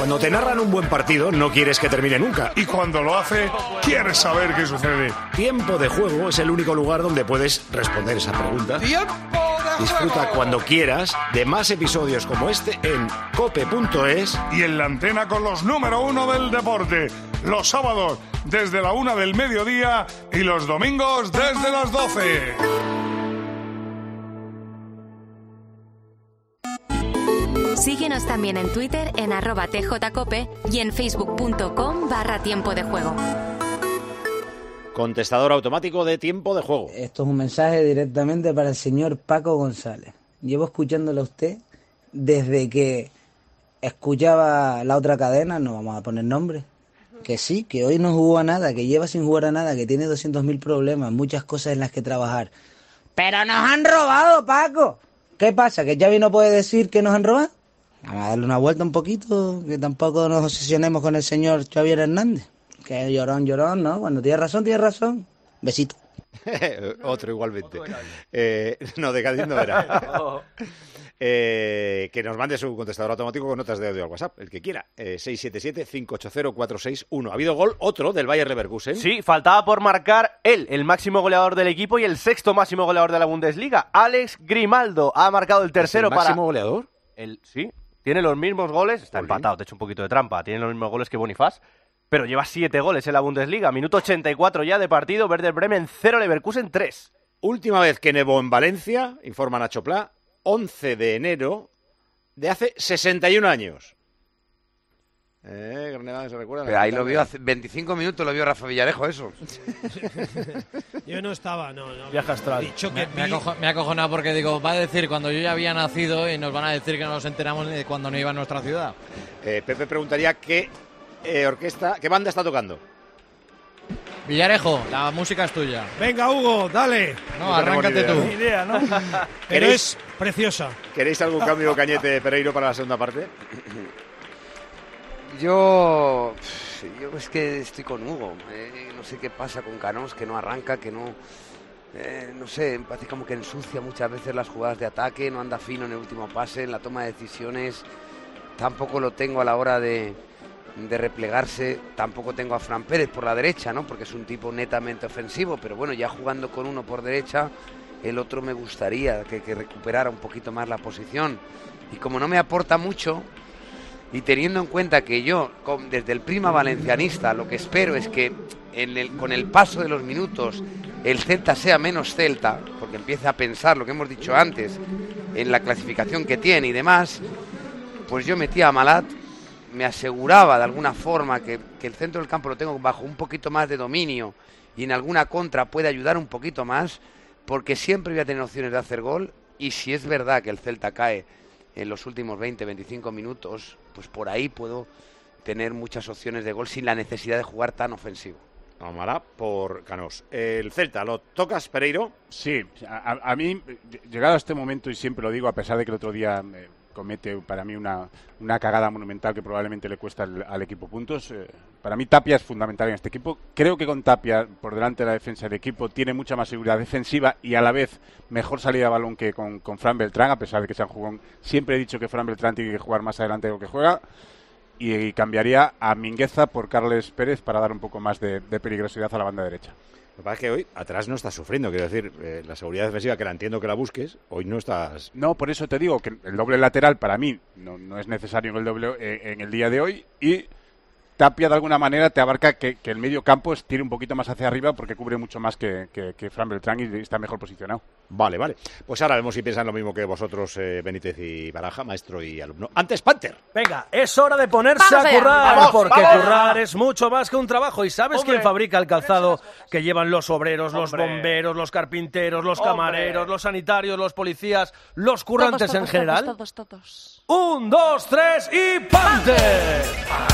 Cuando te narran un buen partido, no quieres que termine nunca. Y cuando lo hace, quieres saber qué sucede. Tiempo de Juego es el único lugar donde puedes responder esa pregunta. ¡Tiempo de juego! Disfruta cuando quieras de más episodios como este en cope.es y en la antena con los número 1 del deporte. Los sábados desde la 1 del mediodía y los domingos desde las 12. Síguenos también en Twitter en @tjcope y en facebook.com/tiempo de juego. Contestador automático de Tiempo de Juego. Esto es un mensaje directamente para el señor Paco González. Llevo escuchándolo a usted desde que escuchaba la otra cadena, no vamos a poner nombre, que sí, que hoy no jugó a nada, que lleva sin jugar a nada, que tiene 200.000 problemas, muchas cosas en las que trabajar. ¡Pero nos han robado, Paco! ¿Qué pasa? ¿Que Xavi no puede decir que nos han robado? Vamos a darle una vuelta un poquito, que tampoco nos obsesionemos con el señor Xavier Hernández. Que llorón, ¿no? Cuando tiene razón. Besito. Otro igualmente. No, de Cádiz no era. Que nos mande su contestador automático con notas de audio al WhatsApp, el que quiera. 677-580-461. Ha habido gol, otro, del Bayer Leverkusen. Sí, faltaba por marcar él, el máximo goleador del equipo y el sexto máximo goleador de la Bundesliga. Alex Grimaldo ha marcado el tercero para... ¿Máximo goleador? Sí, tiene los mismos goles, está empatado, te he hecho un poquito de trampa, tiene los mismos goles que Bonifaz, pero lleva 7 goles en la Bundesliga. Minuto 84 ya de partido, Werder Bremen 0, Leverkusen 3. Última vez que nevó en Valencia, informa Nacho Plá, 11 de enero de hace 61 años. Se recuerda. Pero ahí lo vio hace 25 minutos, lo vio Rafa Villarejo, eso. Yo no estaba, no. Viaje astral. Me ha acojonado porque digo, va a decir cuando yo ya había nacido y nos van a decir que no nos enteramos de cuando no iba a nuestra ciudad. Pepe preguntaría qué orquesta, qué banda está tocando. Villarejo, la música es tuya. Venga, Hugo, dale. No, arráncate tú. Ni idea, ¿no? Pero es preciosa. ¿Queréis algún cambio, Cañete, Pereiro, para la segunda parte? Yo es que estoy con Hugo. No sé qué pasa con Canós, que no arranca, que no... no sé, parece como que ensucia muchas veces las jugadas de ataque, no anda fino en el último pase, en la toma de decisiones. Tampoco lo tengo a la hora de replegarse. Tampoco tengo a Fran Pérez por la derecha, ¿no? Porque es un tipo netamente ofensivo, pero bueno, ya jugando con uno por derecha, el otro me gustaría que recuperara un poquito más la posición. Y como no me aporta mucho, y teniendo en cuenta que yo, desde el prisma valencianista, lo que espero es que con el paso de los minutos el Celta sea menos Celta, porque empiece a pensar lo que hemos dicho antes, en la clasificación que tiene y demás, pues yo metía a Malat, me aseguraba de alguna forma que el centro del campo lo tengo bajo un poquito más de dominio y en alguna contra puede ayudar un poquito más, porque siempre voy a tener opciones de hacer gol, y si es verdad que el Celta cae en los últimos 20-25 minutos, pues por ahí puedo tener muchas opciones de gol sin la necesidad de jugar tan ofensivo. Amará por Canós. El Celta, ¿lo tocas, Pereiro? Sí, a mí, llegado a este momento, y siempre lo digo, a pesar de que el otro día comete para mí una cagada monumental que probablemente le cuesta al equipo puntos, para mí Tapia es fundamental en este equipo. Creo que con Tapia por delante de la defensa del equipo tiene mucha más seguridad defensiva y a la vez mejor salida de balón que con Fran Beltrán, a pesar de que se han jugado. Siempre he dicho que Fran Beltrán tiene que jugar más adelante de lo que juega, y cambiaría a Mingueza por Carles Pérez para dar un poco más de peligrosidad a la banda derecha. Lo que pasa es que hoy atrás no estás sufriendo, quiero decir, la seguridad defensiva, que la entiendo que la busques, hoy no estás... No, por eso te digo que el doble lateral para mí no es necesario en el día de hoy, y Tapia de alguna manera te abarca que el medio campo tire un poquito más hacia arriba porque cubre mucho más que Fran Beltrán y está mejor posicionado. Vale. Pues ahora vemos si piensan lo mismo que vosotros, Benítez y Baraja, maestro y alumno. Antes, Panther. Venga, es hora de ponerse a currar, porque currar es mucho más que un trabajo. ¿Y sabes quién fabrica el calzado que llevan los obreros, los bomberos, los carpinteros, los camareros, los sanitarios, los policías, los currantes todos, en general? Todos. 1, 2, 3 y Panther.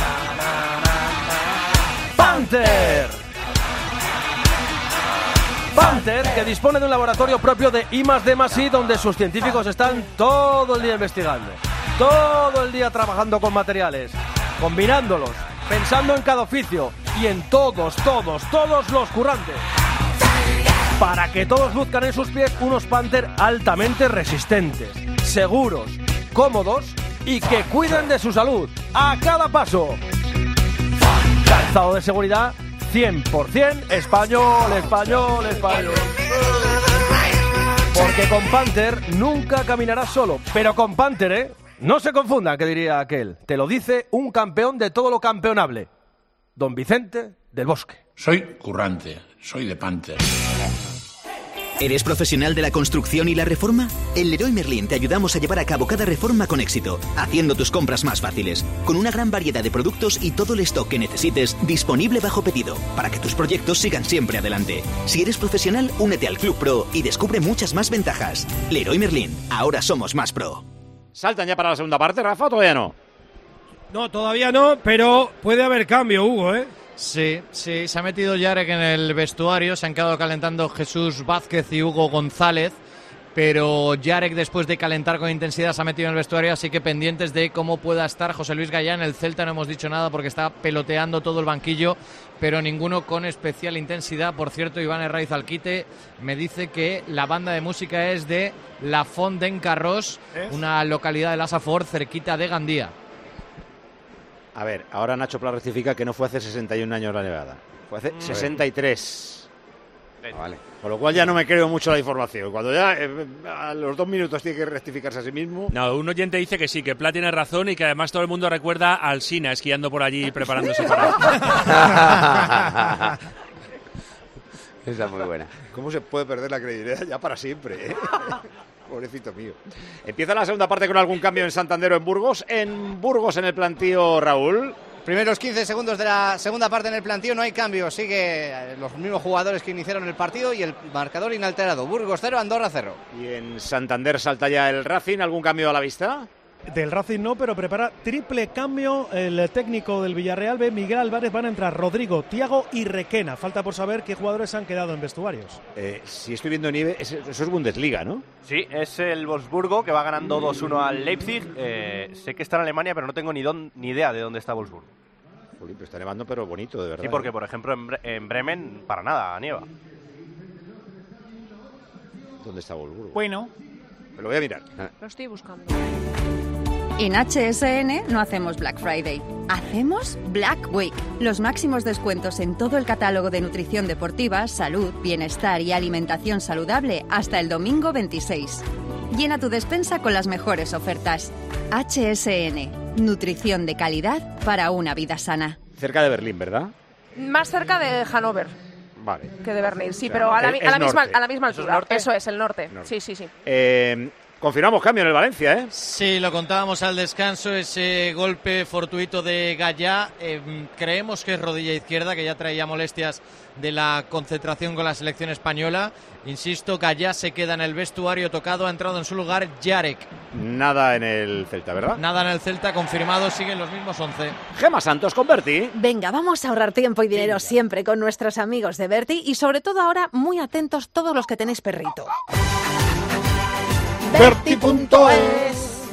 Panther, que dispone de un laboratorio propio de I+D+I, donde sus científicos están todo el día investigando, todo el día trabajando con materiales, combinándolos, pensando en cada oficio y en todos los currantes, para que todos luzcan en sus pies unos Panther altamente resistentes, seguros, cómodos y que cuiden de su salud a cada paso. Calzado de seguridad 100% español. Porque con Panther nunca caminarás solo. Pero con Panther, no se confundan, que diría aquel. Te lo dice un campeón de todo lo campeonable. Don Vicente del Bosque. Soy currante, soy de Panther. ¿Eres profesional de la construcción y la reforma? En Leroy Merlin te ayudamos a llevar a cabo cada reforma con éxito, haciendo tus compras más fáciles, con una gran variedad de productos y todo el stock que necesites disponible bajo pedido, para que tus proyectos sigan siempre adelante. Si eres profesional, únete al Club Pro y descubre muchas más ventajas. Leroy Merlin, ahora somos más pro. ¿Saltan ya para la segunda parte, Rafa, o todavía no? No, todavía no, pero puede haber cambio, Hugo, ¿eh? Sí, se ha metido Jarek en el vestuario, se han quedado calentando Jesús Vázquez y Hugo González, pero Jarek, después de calentar con intensidad, se ha metido en el vestuario, así que pendientes de cómo pueda estar José Luis Gallá. En el Celta no hemos dicho nada porque está peloteando todo el banquillo, pero ninguno con especial intensidad. Por cierto, Iván Herraiz Alquite me dice que la banda de música es de La Font d'en Carròs, una localidad de la Safor, cerquita de Gandía. A ver, ahora Nacho Pla rectifica que no fue hace 61 años la nevada. Fue hace 63. Vale. Con lo cual ya no me creo mucho la información. Cuando ya a los 2 minutos tiene que rectificarse a sí mismo. No, un oyente dice que sí, que Pla tiene razón y que además todo el mundo recuerda a Alsina esquiando por allí preparándose para... Esa es muy buena. ¿Cómo se puede perder la credibilidad ya para siempre, Pobrecito mío. Empieza la segunda parte con algún cambio en Santander o en Burgos. En Burgos, en el plantío, Raúl. Primeros 15 segundos de la segunda parte en el plantío, no hay cambio. Sigue los mismos jugadores que iniciaron el partido y el marcador inalterado. Burgos 0, Andorra 0. Y en Santander salta ya el Racing. ¿Algún cambio a la vista? Del Racing no, pero prepara triple cambio el técnico del Villarreal B, Miguel Álvarez. Van a entrar Rodrigo, Tiago y Requena. Falta por saber qué jugadores han quedado en vestuarios. Si estoy viendo Nieve, eso es Bundesliga, ¿no? Sí, es el Wolfsburgo que va ganando 2-1 al Leipzig. Sé que está en Alemania, pero no tengo ni idea de dónde está Wolfsburgo. Pero está nevando, pero bonito, de verdad. Sí, porque por ejemplo en Bremen para nada nieva. ¿Dónde está Wolfsburgo? Bueno, me lo voy a mirar. Lo estoy buscando. En HSN no hacemos Black Friday, hacemos Black Week. Los máximos descuentos en todo el catálogo de nutrición deportiva, salud, bienestar y alimentación saludable hasta el domingo 26. Llena tu despensa con las mejores ofertas. HSN, nutrición de calidad para una vida sana. Cerca de Berlín, ¿verdad? Más cerca de Hannover. Vale. Que de Berlín, sí, O sea, pero a la misma ¿Eso es altura. norte? Eso es, el norte. Norte. Sí. Confirmamos cambio en el Valencia, ¿eh? Sí, lo contábamos al descanso, ese golpe fortuito de Gallá. Creemos que es rodilla izquierda, que ya traía molestias de la concentración con la selección española. Insisto, Gallá se queda en el vestuario tocado, ha entrado en su lugar Jarek. Nada en el Celta, ¿verdad? Nada en el Celta, confirmado, siguen los mismos 11. Gemma Santos con Berti. Venga, vamos a ahorrar tiempo y dinero siempre con nuestros amigos de Berti y sobre todo ahora muy atentos todos los que tenéis perrito. Berti.es,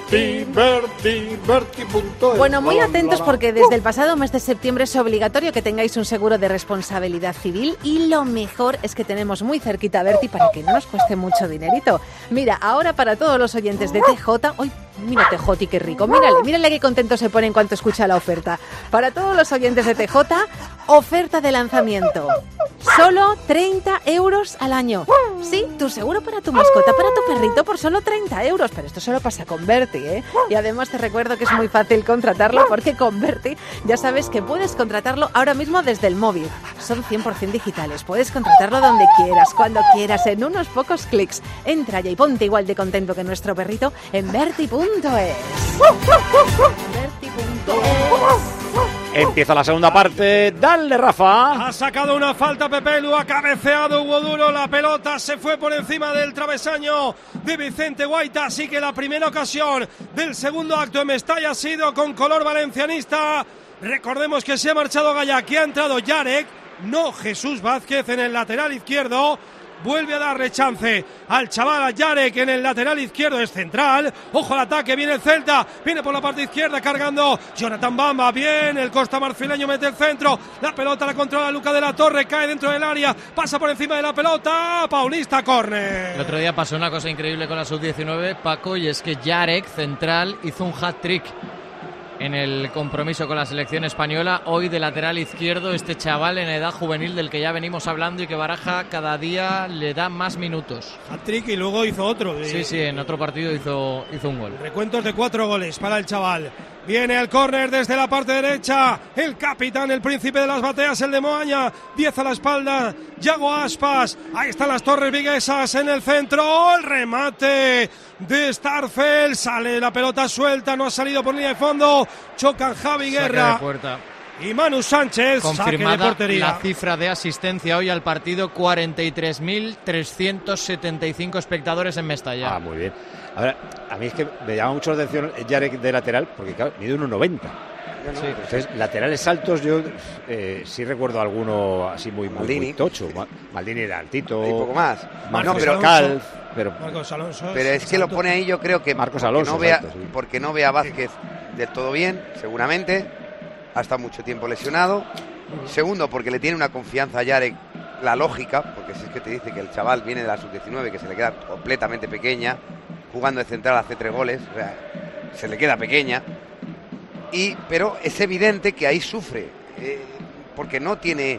Berti.es. Bueno, muy atentos porque desde el pasado mes de septiembre es obligatorio que tengáis un seguro de responsabilidad civil y lo mejor es que tenemos muy cerquita a Berti para que no nos cueste mucho dinerito. Mira, ahora para todos los oyentes de TJ, ¡ay! Mira TJ, qué rico, mírale qué contento se pone en cuanto escucha la oferta. Para todos los oyentes de TJ, oferta de lanzamiento. Solo 30 euros al año. Sí, tu seguro para tu mascota, para tu perrito por solo 30 euros. Pero esto solo pasa con Berti, ¿eh? Y además te recuerdo que es muy fácil contratarlo porque con Berti ya sabes que puedes contratarlo ahora mismo desde el móvil. Son 100% digitales. Puedes contratarlo donde quieras, cuando quieras, en unos pocos clics. Entra ya y ponte igual de contento que nuestro perrito en Berti.es. Empieza la segunda parte. Dale, Rafa. Ha sacado una falta Pepe Lu, ha cabeceado Hugo Duro, la pelota se fue por encima del travesaño de Vicente Guaita, así que la primera ocasión del segundo acto en Mestalla ha sido con color valencianista. Recordemos que se ha marchado Gallá, que ha entrado Jarek, no Jesús Vázquez en el lateral izquierdo. vuelve a darle chance al chaval, a Jarek, en el lateral izquierdo, es central. Ojo al ataque, viene el Celta, viene por la parte izquierda cargando Jonathan Bamba, bien, el costamarfileño mete el centro, la pelota la controla Luca de la Torre, cae dentro del área, pasa por encima de la pelota, Paulista, córner. El otro día pasó una cosa increíble con la sub-19, Paco, y es que Jarek, central, hizo un hat-trick en el compromiso con la selección española. Hoy de lateral izquierdo, este chaval en edad juvenil del que ya venimos hablando y que Baraja cada día le da más minutos. Hat-trick y luego hizo otro. Sí, en otro partido hizo un gol. Recuentos de 4 goles para el chaval. Viene al córner desde la parte derecha, el capitán, el príncipe de las bateas, el de Moaña, 10 a la espalda, Yago Aspas, ahí están las Torres Viguesas en el centro, el remate de Starfel, sale la pelota suelta, no ha salido por línea de fondo, chocan Javi Guerra y Manu Sánchez, confirmada saque de portería. La cifra de asistencia hoy al partido, 43.375 espectadores en Mestalla. Muy bien. Ahora, a mí es que me llama mucho la atención Jarek de lateral, porque claro, mide 1,90. Sí. Entonces, laterales altos, yo sí recuerdo alguno así muy tocho. Maldini era altito. Y poco más. Marcos Alonso. Pero es que lo pone ahí, yo creo que Marcos Alonso, porque no ve a Vázquez del todo bien, seguramente. Ha estado mucho tiempo lesionado. Segundo, porque le tiene una confianza a Jarek, la lógica, porque si es que te dice que el chaval viene de la sub-19, que se le queda completamente pequeña, jugando de central hace 3 goles, o sea, se le queda pequeña. Pero es evidente que ahí sufre, porque no tiene,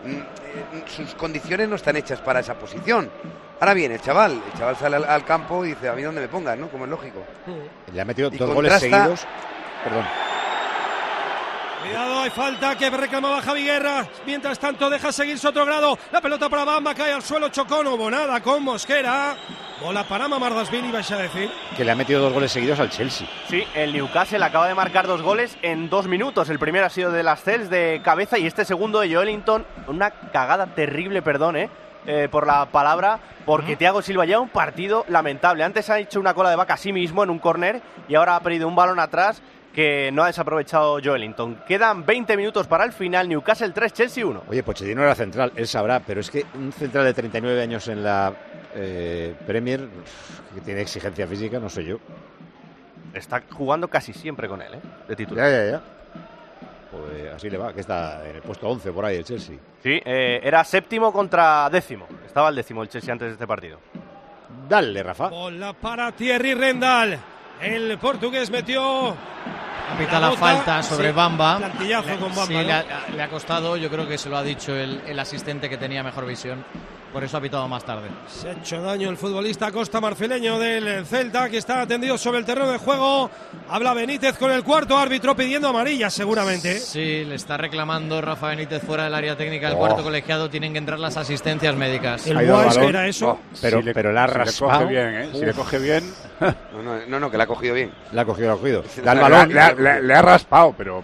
sus condiciones no están hechas para esa posición. Ahora bien, el chaval sale al campo y dice, a mí dónde me pongas, ¿no? Como es lógico. Le ha metido 2 goles seguidos. Perdón. Cuidado, hay falta que reclamaba Javi Guerra. Mientras tanto deja seguir Sotogrado. La pelota para Bamba, cae al suelo, chocó, no hubo nada con Mosquera. Bola para Mamardashvili, vais a decir. Que le ha metido 2 goles seguidos al Chelsea. Sí, el Newcastle acaba de marcar 2 goles en 2 minutos. El primero ha sido de Lascelles de cabeza y este segundo de Joelinton. Una cagada terrible, perdón, por la palabra, porque Thiago Silva lleva un partido lamentable. Antes ha hecho una cola de vaca a sí mismo en un córner y ahora ha perdido un balón atrás que no ha desaprovechado Joelinton. Quedan 20 minutos para el final. Newcastle 3, Chelsea 1. Oye, Pochettino era central, él sabrá, pero es que un central de 39 años en la Premier, que tiene exigencia física, no sé yo. Está jugando casi siempre con él, de titular. Ya. Pues así le va, que está en el puesto 11 por ahí el Chelsea. Sí, era 7º contra 10º. Estaba el 10º el Chelsea antes de este partido. Dale, Rafa. Bola para Thierry Rendal. El portugués metió la falta sobre Bamba. Plantillazo con Bamba. Sí, ¿no? le ha costado, yo creo que se lo ha dicho el asistente que tenía mejor visión. Por eso ha pitado más tarde. Se ha hecho daño el futbolista costamarfileño del Celta, que está atendido sobre el terreno de juego. Habla Benítez con el cuarto árbitro pidiendo amarilla, seguramente. Sí, le está reclamando Rafa Benítez fuera del área técnica del cuarto colegiado. Tienen que entrar las asistencias médicas. ¿El Guas que era eso? Pero la ha raspado. Si le coge bien. No, que la ha cogido bien. La ha cogido. Da el balón. Le ha raspado, pero...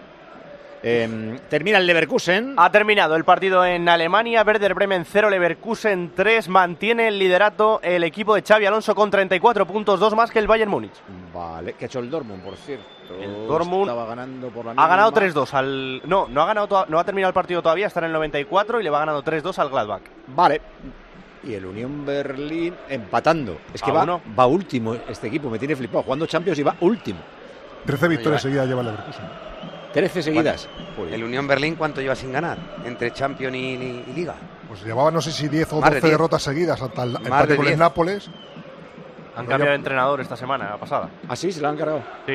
termina el Leverkusen. Ha terminado el partido en Alemania. Werder Bremen 0, Leverkusen 3. Mantiene el liderato el equipo de Xabi Alonso con 34 puntos, 2 más que el Bayern Múnich. Vale, que ha hecho el Dortmund, por cierto. El Dortmund estaba ganando por la ha ganado 3-2 no ha ganado, no ha terminado el partido todavía, está en el 94 y le va ganando 3-2 al Gladbach. Vale. Y el Unión Berlín empatando. Es que va último este equipo, me tiene flipado. Jugando Champions y va último. 13 victorias seguidas lleva el Leverkusen. 13 seguidas. ¿El Unión Berlín cuánto lleva sin ganar? Entre Champions y Liga. Pues llevaba no sé si 10 o 12 derrotas seguidas hasta el empate con el Nápoles. Han cambiado de entrenador esta semana pasada. ¿Ah, sí? ¿Se lo han cargado? Sí.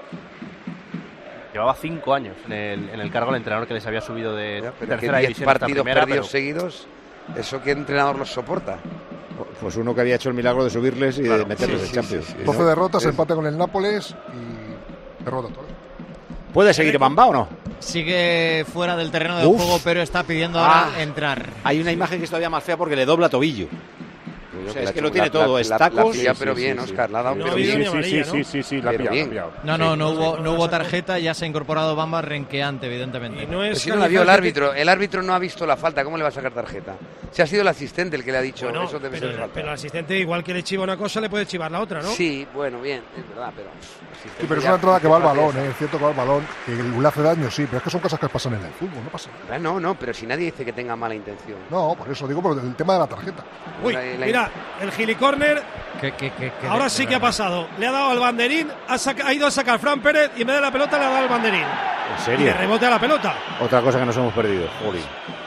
Llevaba 5 años en el cargo el entrenador que les había subido de tercera división. 10 partidos perdidos seguidos, ¿eso qué entrenador los soporta? Pues uno que había hecho el milagro de subirles y de meterles en Champions. 12 derrotas, empate con el Nápoles y derrota todo. ¿Puede seguir Bamba o no? Sigue fuera del terreno de juego, pero está pidiendo ahora entrar. Hay una imagen que es todavía más fea porque le dobla tobillo. yo o sea, es que lo tiene todo, es tacos. La pero bien, Óscar, la ha dado No, pero bien. Sí, la ha pillado. No hubo tarjeta, ya se ha incorporado Bamba renqueante, evidentemente. Y no es si no la vio el árbitro no ha visto la falta, ¿cómo le va a sacar tarjeta? Si ha sido el asistente el que le ha dicho, bueno, eso debe ser falta. Pero el asistente, igual que le chiva una cosa, le puede chivar la otra, ¿no? Sí, bueno, bien, es verdad, pero... Sí, pero es una entrada que va al balón, es cierto que va al balón, que le hace daño, sí, pero es que son cosas que pasan en el fútbol, no pasa nada. No, pero si nadie dice que tenga mala intención. No, por eso digo, por el tema de la tarjeta. Uy, mira, el gilicórner, ahora sí que ha pasado. Le ha dado al banderín, ha ido a sacar Fran Pérez y en vez de la pelota le ha dado al banderín. ¿En serio? Y le rebote a la pelota. Otra cosa que nos hemos perdido, Juli.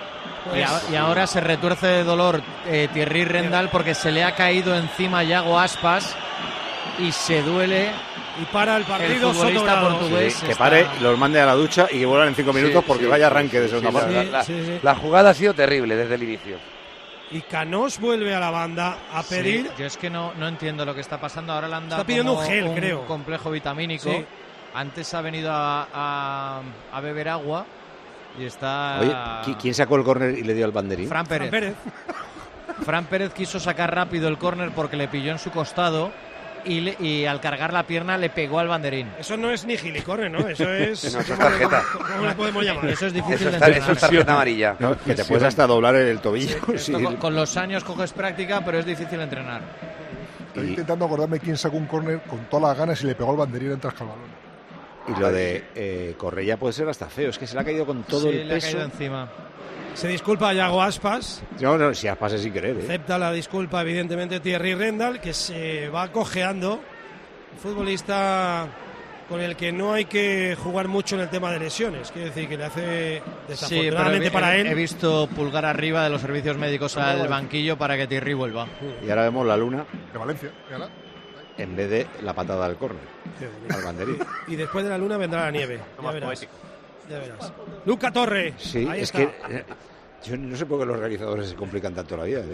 Y ahora se retuerce de dolor Thierry Rendal porque se le ha caído encima Yago Aspas y se duele. Y para el partido el futbolista portugués. Sí, que pare, los mande a la ducha y que vuelvan en 5 minutos porque vaya arranque de segunda parte. La jugada ha sido terrible desde el inicio. Y Canós vuelve a la banda a pedir. Yo es que no entiendo lo que está pasando. Ahora le han dado está pidiendo un gel, creo. Complejo vitamínico. Sí. Antes ha venido a beber agua y está. Oye, ¿quién sacó el córner y le dio al banderín? Fran Pérez. Fran Pérez quiso sacar rápido el córner porque le pilló en su costado. Y al cargar la pierna le pegó al banderín. Eso no es ni gilicórner, ¿no? Eso es... No, eso es tarjeta. ¿Cómo le podemos llamar? Eso es difícil de entrenar. Eso es tarjeta amarilla. No, que te puedes hasta doblar el tobillo. Sí. Con los años coges práctica, pero es difícil entrenar. Estoy intentando acordarme quién sacó un córner con todas las ganas y le pegó el banderín tras el balón. Y lo de Correia puede ser hasta feo. Es que se le ha caído con todo el peso. Le ha caído encima. Se disculpa a Yago Aspas. No, si Aspas es sin querer. Acepta la disculpa, evidentemente, Thierry Rendal, que se va cojeando. Futbolista con el que no hay que jugar mucho en el tema de lesiones, quiere decir que le hace desafortunadamente para él. He visto pulgar arriba de los servicios médicos al banquillo para que Thierry vuelva. Y ahora vemos la luna de Valencia, en vez de la patada al córner, al banderín. Y después de la luna vendrá la nieve. Ya verás. Luca Torre. Sí, ahí es está. que yo no sé por qué los realizadores se complican tanto la vida.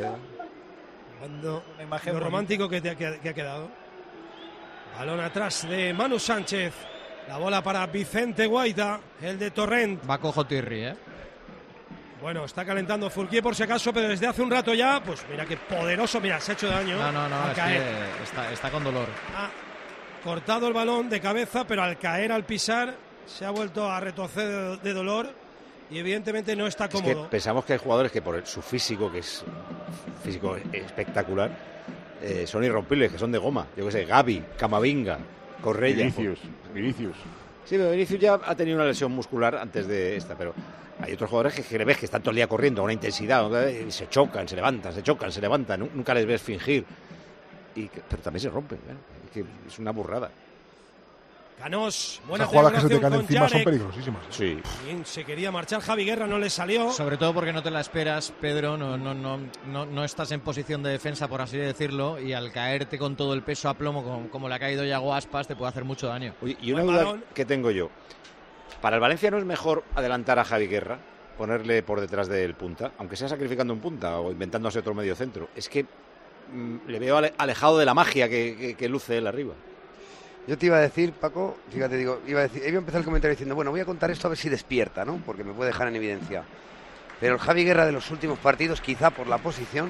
Lo romántico que ha quedado. Balón atrás de Manu Sánchez. La bola para Vicente Guaita, el de Torrent. Va cojo Thierry, Bueno, está calentando Fourquier por si acaso, pero desde hace un rato ya, pues mira qué poderoso. Mira, se ha hecho daño. No, es que está con dolor. Ha cortado el balón de cabeza, pero al caer, al pisar, se ha vuelto a retorcer de dolor y evidentemente no está cómodo. Es que pensamos que hay jugadores que por su físico, que es físico espectacular, son irrompibles, que son de goma. Yo que sé, Gavi, Camavinga, Correia. Vinicius. Sí, pero Vinicius ya ha tenido una lesión muscular antes de esta, pero hay otros jugadores que le ves que están todo el día corriendo a una intensidad, y se chocan, se levantan, nunca les ves fingir. Pero también se rompen, es una burrada. Canós, buena Esas jugadas que se te triangulación caen con encima son Yarek. peligrosísimas. Sí. Bien, se quería marchar Javi Guerra, no le salió. Sobre todo porque no te la esperas, Pedro, no estás en posición de defensa, por así decirlo, y al caerte con todo el peso a plomo, como le ha caído Yago Aspas, te puede hacer mucho daño. Oye, y una duda que tengo yo. ¿Para el Valencia no es mejor adelantar a Javi Guerra, ponerle por detrás del punta, aunque sea sacrificando un punta o inventándose otro medio centro? Es que le veo alejado de la magia que luce él arriba. Yo te iba a decir, Paco, fíjate, iba a empezar el comentario diciendo, bueno, voy a contar esto a ver si despierta, ¿no? Porque me puede dejar en evidencia. Pero el Javi Guerra de los últimos partidos, quizá por la posición,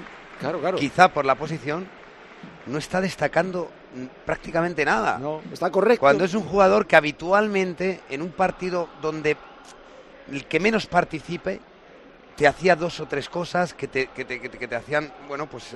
no está destacando prácticamente nada. No, está correcto. Cuando es un jugador que habitualmente, en un partido donde el que menos participe, te hacía 2 o 3 cosas que te hacían, bueno, pues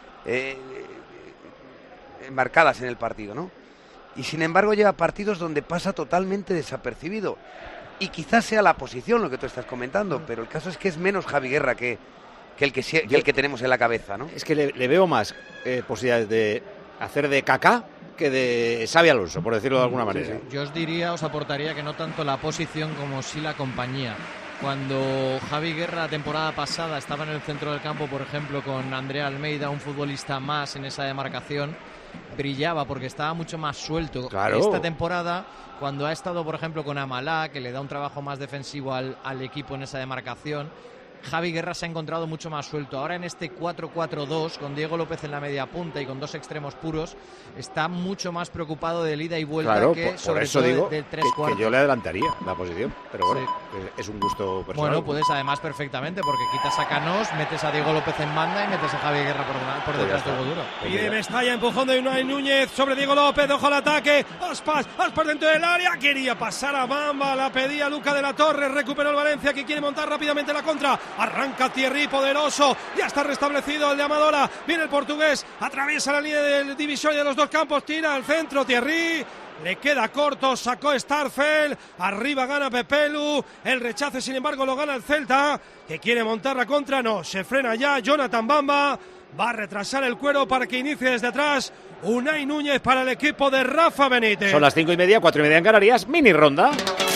marcadas en el partido, ¿no? Y sin embargo lleva partidos donde pasa totalmente desapercibido. Y quizás sea la posición lo que tú estás comentando, pero el caso es que es menos Javi Guerra que el que tenemos en la cabeza, ¿no? Es que le veo más posibilidades de hacer de Kaká que de Xabi Alonso, por decirlo de alguna manera. Yo os aportaría que no tanto la posición como sí la compañía. Cuando Javi Guerra la temporada pasada estaba en el centro del campo, por ejemplo, con Andrea Almeida, un futbolista más en esa demarcación, brillaba porque estaba mucho más suelto. Claro. Esta temporada, cuando ha estado, por ejemplo, con Amalá, que le da un trabajo más defensivo al equipo en esa demarcación, Javi Guerra se ha encontrado mucho más suelto. Ahora en este 4-4-2, con Diego López en la media punta y con dos extremos puros, está mucho más preocupado del ida y vuelta que sobre todo digo del 3/4. Que yo le adelantaría la posición, pero bueno, es un gusto personal. Bueno, puedes además perfectamente, porque quitas a Canós, metes a Diego López en banda y metes a Javi Guerra por detrás de Hugo Duro. Y de Mestalla, empujón de Unai Núñez sobre Diego López, ojo al ataque, Aspas dentro del área, quería pasar a Bamba, la pedía Luca de la Torre, recuperó el Valencia que quiere montar rápidamente la contra, arranca Thierry, poderoso, ya está restablecido el de Amadora, viene el portugués, atraviesa la línea del divisorio de los dos campos, tira al centro Thierry, le queda corto, sacó Starfel, arriba gana Pepelu, el rechace sin embargo lo gana el Celta, que quiere montar la contra, no, se frena ya Jonathan Bamba, va a retrasar el cuero para que inicie desde atrás Unai Núñez para el equipo de Rafa Benítez. Son las 5:30, 4:30 en Canarias, mini ronda.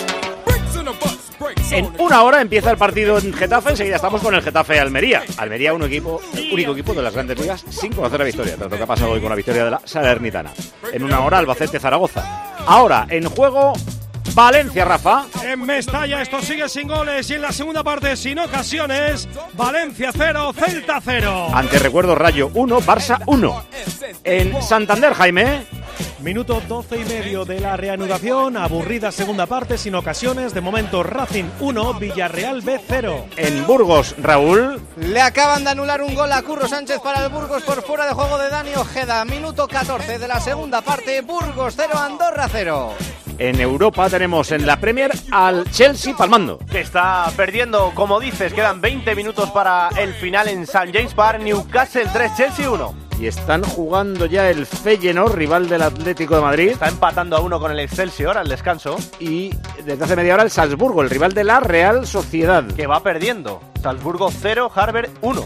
En una hora empieza el partido en Getafe, enseguida estamos con el Getafe Almería. Almería, único equipo de las grandes ligas sin conocer la victoria, tanto que ha pasado hoy con la victoria de la Salernitana. En una hora Albacete Zaragoza. Ahora en juego Valencia, Rafa. En Mestalla esto sigue sin goles y en la segunda parte sin ocasiones. Valencia 0, Celta 0. Ante recuerdo Rayo 1, Barça 1. En Santander, Jaime. Minuto 12:30 de la reanudación, aburrida segunda parte sin ocasiones, de momento Racing 1, Villarreal B 0. En Burgos, Raúl. Le acaban de anular un gol a Curro Sánchez para el Burgos por fuera de juego de Dani Ojeda, minuto 14 de la segunda parte, Burgos 0, Andorra 0. En Europa tenemos en la Premier al Chelsea palmando. Que está perdiendo, como dices, quedan 20 minutos para el final en St. James Park, Newcastle 3, Chelsea 1. Y están jugando ya el Feyenoord, rival del Atlético de Madrid. Está empatando a 1 con el Excelsior al descanso. Y desde hace media hora el Salzburgo, el rival de la Real Sociedad. Que va perdiendo. Salzburgo 0, Harvard 1.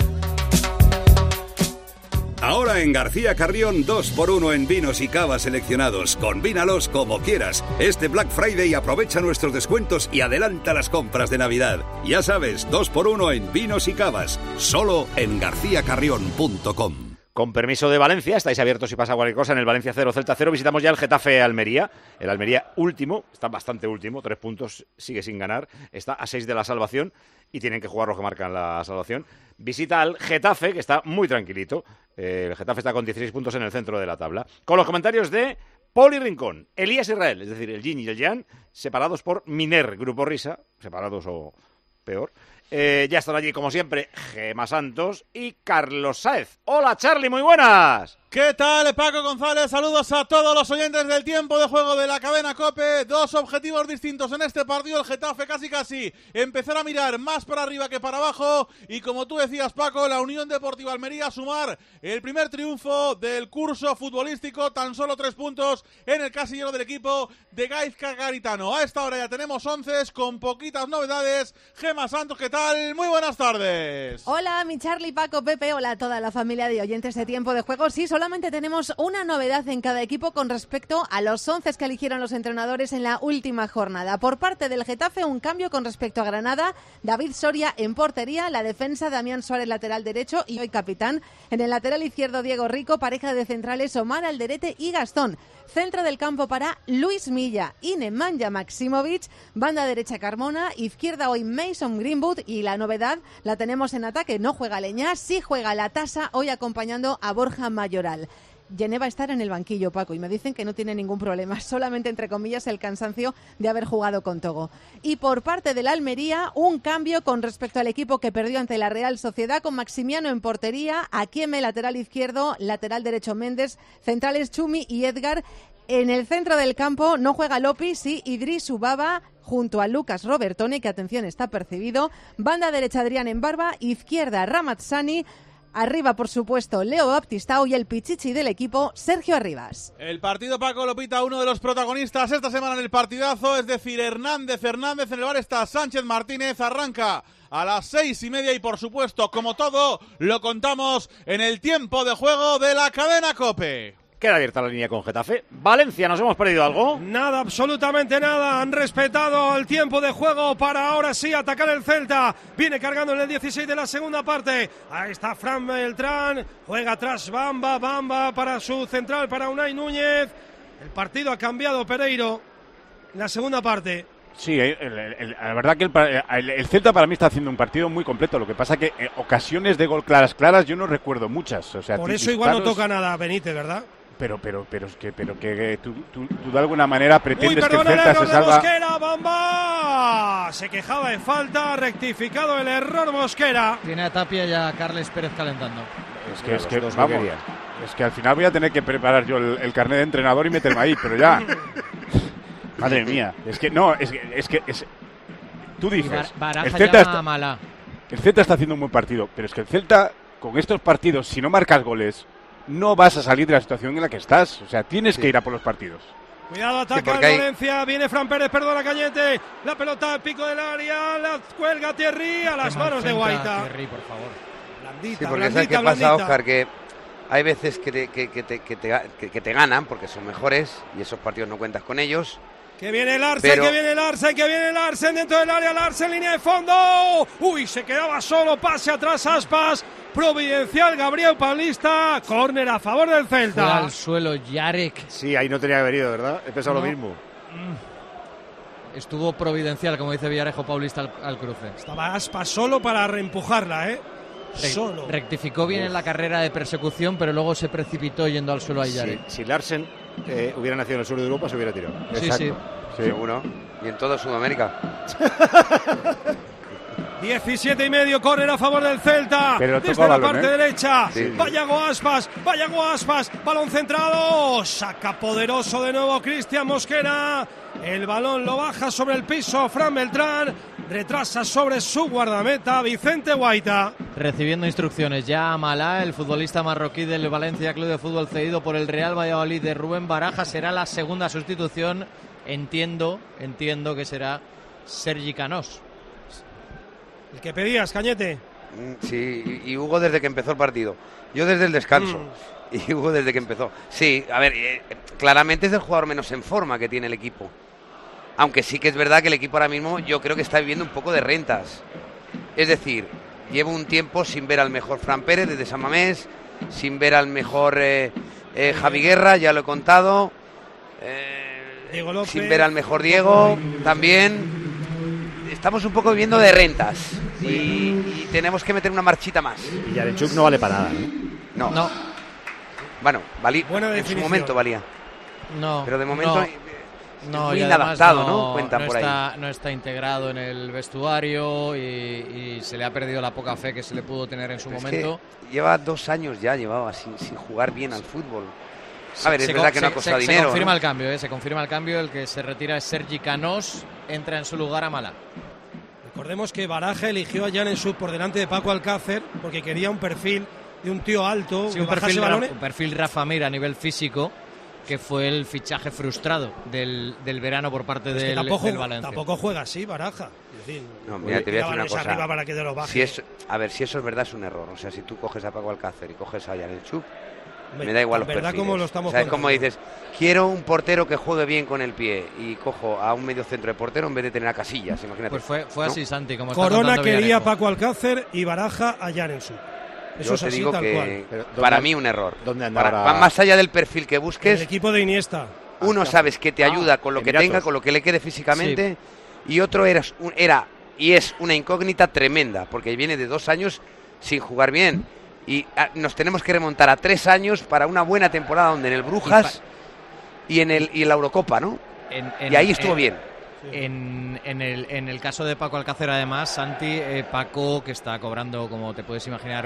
Ahora en García Carrión 2x1 en vinos y cavas seleccionados. Combínalos como quieras. Este Black Friday aprovecha nuestros descuentos y adelanta las compras de Navidad. Ya sabes, 2x1 en vinos y cavas. Solo en garciacarrión.com. Con permiso de Valencia, estáis abiertos si pasa cualquier cosa en el Valencia 0, Celta 0. Visitamos ya el Getafe Almería. El Almería último, está bastante último, 3 puntos, sigue sin ganar. Está a 6 de la salvación y tienen que jugar los que marcan la salvación. Visita al Getafe, que está muy tranquilito. El Getafe está con 16 puntos en el centro de la tabla. Con los comentarios de Poli Rincón, Elías Israel, es decir, el Yin y el Yang, separados por Miner, Grupo Risa, separados o peor. Ya están allí, como siempre, Gema Santos y Carlos Sáez. Hola, Charlie, muy buenas. ¿Qué tal, Paco González? Saludos a todos los oyentes del tiempo de juego de la cadena COPE. Dos objetivos distintos en este partido. El Getafe casi empezar a mirar más para arriba que para abajo. Y como tú decías, Paco, la Unión Deportiva Almería sumar el primer triunfo del curso futbolístico. Tan solo 3 puntos en el casillero del equipo de Gaizka Garitano. A esta hora ya tenemos 11 con poquitas novedades. Gema Santos, ¿qué tal? Muy buenas tardes. Hola, mi Charlie, Paco, Pepe. Hola a toda la familia de oyentes de tiempo de juego. Sí, solamente tenemos una novedad en cada equipo con respecto a los 11 que eligieron los entrenadores en la última jornada. Por parte del Getafe, un cambio con respecto a Granada. David Soria en portería, la defensa Damián Suárez lateral derecho y hoy capitán. En el lateral izquierdo Diego Rico, pareja de centrales Omar Alderete y Gastón. Centro del campo para Luis Milla y Nemanja Maksimovic, banda derecha Carmona, izquierda hoy Mason Greenwood y la novedad la tenemos en ataque, no juega Leñá, sí juega La Tasa, hoy acompañando a Borja Mayoral. Geneva estar en el banquillo, Paco, y me dicen que no tiene ningún problema, solamente entre comillas el cansancio de haber jugado con Togo. Y por parte del Almería, un cambio con respecto al equipo que perdió ante la Real Sociedad, con Maximiano en portería, Akieme lateral izquierdo, lateral derecho Méndez, centrales Chumi y Edgar. En el centro del campo no juega Lopis, sí Idris Ubaba junto a Lucas Robertone, que atención está percibido, banda derecha Adrián Embarba, izquierda Ramazzani. Arriba, por supuesto, Leo Baptistao y el pichichi del equipo, Sergio Arribas. El partido, Paco, lo pita uno de los protagonistas esta semana en el partidazo, es decir, Hernández. En el bar está Sánchez Martínez, arranca a las 6:30 y, por supuesto, como todo, lo contamos en el tiempo de juego de la cadena COPE. Queda abierta la línea con Getafe. Valencia, ¿nos hemos perdido algo? Nada, absolutamente nada. Han respetado el tiempo de juego para ahora sí atacar el Celta. Viene cargando en el 16 de la segunda parte. Ahí está Fran Beltrán. Juega atrás Bamba para su central, para Unai Núñez. El partido ha cambiado, Pereiro, en la segunda parte. Sí, la verdad que el Celta para mí está haciendo un partido muy completo. Lo que pasa que ocasiones de gol claras yo no recuerdo muchas. O sea, por eso igual no toca nada Benítez, ¿verdad? Pero que tú de alguna manera pretendes que el Celta se salva. Mosquera, Bamba. Se quejaba de falta, rectificado el error Mosquera. Tiene a Tapia y a Carles Pérez calentando. Es que al final voy a tener que preparar yo el carnet de entrenador y meterme ahí, pero ya. Madre mía, tú dices, Baraja el Celta llama a Malá. El Celta está haciendo un buen partido, pero es que el Celta con estos partidos, si no marcas goles, no vas a salir de la situación en la que estás. O sea, tienes que ir a por los partidos. Cuidado, ataca el Valencia, viene Fran Pérez, perdona Cañete, la pelota al pico del área, la cuelga Thierry a las manos de Guaita. Thierry, por favor. Blandita, sí, porque ¿sabes qué pasa, Óscar? Que hay veces que te ganan porque son mejores y esos partidos no cuentas con ellos. Que viene Larsen, que viene Larsen dentro del área, Larsen, línea de fondo. Uy, se quedaba solo, pase atrás Aspas. Providencial Gabriel Paulista, córner a favor del Celta. Fue al suelo Yarek. Sí, ahí no tenía que haber ido, ¿verdad? He pensado lo mismo. Estuvo providencial, como dice Villarejo Paulista al cruce. Estaba Aspas solo para reempujarla, Solo. Rectificó bien en la carrera de persecución, pero luego se precipitó yendo al suelo a Yarek. Si Larsen hubiera nacido en el sur de Europa, se hubiera tirado. Sí. Seguro. Y en toda Sudamérica. 17,5, córner a favor del Celta. Pero desde la parte balón, derecha. Sí. Vallago Aspas, balón centrado. Saca poderoso de nuevo Cristian Mosquera. El balón lo baja sobre el piso Fran Beltrán. Retrasa sobre su guardameta Vicente Guaita. Recibiendo instrucciones ya a Malá, el futbolista marroquí del Valencia Club de Fútbol cedido por el Real Valladolid de Rubén Baraja. Será la segunda sustitución. Entiendo que será Sergi Canós. El que pedías, Cañete. Sí, y Hugo desde que empezó el partido. Yo desde el descanso. Y Hugo desde que empezó. Sí, a ver, claramente es el jugador menos en forma que tiene el equipo. Aunque sí que es verdad que el equipo ahora mismo yo creo que está viviendo un poco de rentas. Es decir, llevo un tiempo sin ver al mejor Fran Pérez desde San Mamés, sin ver al mejor Javi Guerra, ya lo he contado. Diego López. Sin ver al mejor Diego, también. Estamos un poco viviendo de rentas y tenemos que meter una marchita más. Y Yaremchuk no vale para nada, ¿no? No. Bueno, en su momento valía. No. Pero de momento no, muy inadaptado, ¿no? Cuentan por ahí. No está integrado en el vestuario y se le ha perdido la poca fe que se le pudo tener en su momento. Es que lleva 2 años ya, sin jugar bien al fútbol. A ver, es verdad que no ha costado dinero. Se confirma el cambio, se confirma el cambio. El que se retira es Sergi Canós, entra en su lugar a Malá. Recordemos que Baraja eligió a Jan Ensud por delante de Paco Alcácer porque quería un perfil de un tío alto. Sí, un perfil Rafa Mir a nivel físico, que fue el fichaje frustrado del verano por parte del Valencia. Tampoco juega así Baraja. Es decir, no, mira, te voy a decir una cosa. Para que te lo baje. Si eso es verdad, es un error. O sea, si tú coges a Paco Alcácer y coges a Jan Ensud, me da igual los perfiles. Como lo estamos ¿sabes cómo dices? Quiero un portero que juegue bien con el pie y cojo a un medio centro de portero en vez de tener a Casillas, imagínate. Pues fue así, Santi, como Corona quería a Paco Alcácer y Baraja a Jan Ensud. Eso es así, digo tal que cual. Para mí un error. ¿Dónde anda más allá del perfil que busques. El equipo de Iniesta. Uno sabes que te ayuda con lo que tenga, con lo que le quede físicamente, y otro era y es una incógnita tremenda, porque viene de 2 años sin jugar bien. Y nos tenemos que remontar a 3 años para una buena temporada donde en el Brujas y en la Eurocopa, ¿no? Y ahí estuvo bien. En el caso de Paco Alcácer, además, Santi, Paco, que está cobrando, como te puedes imaginar,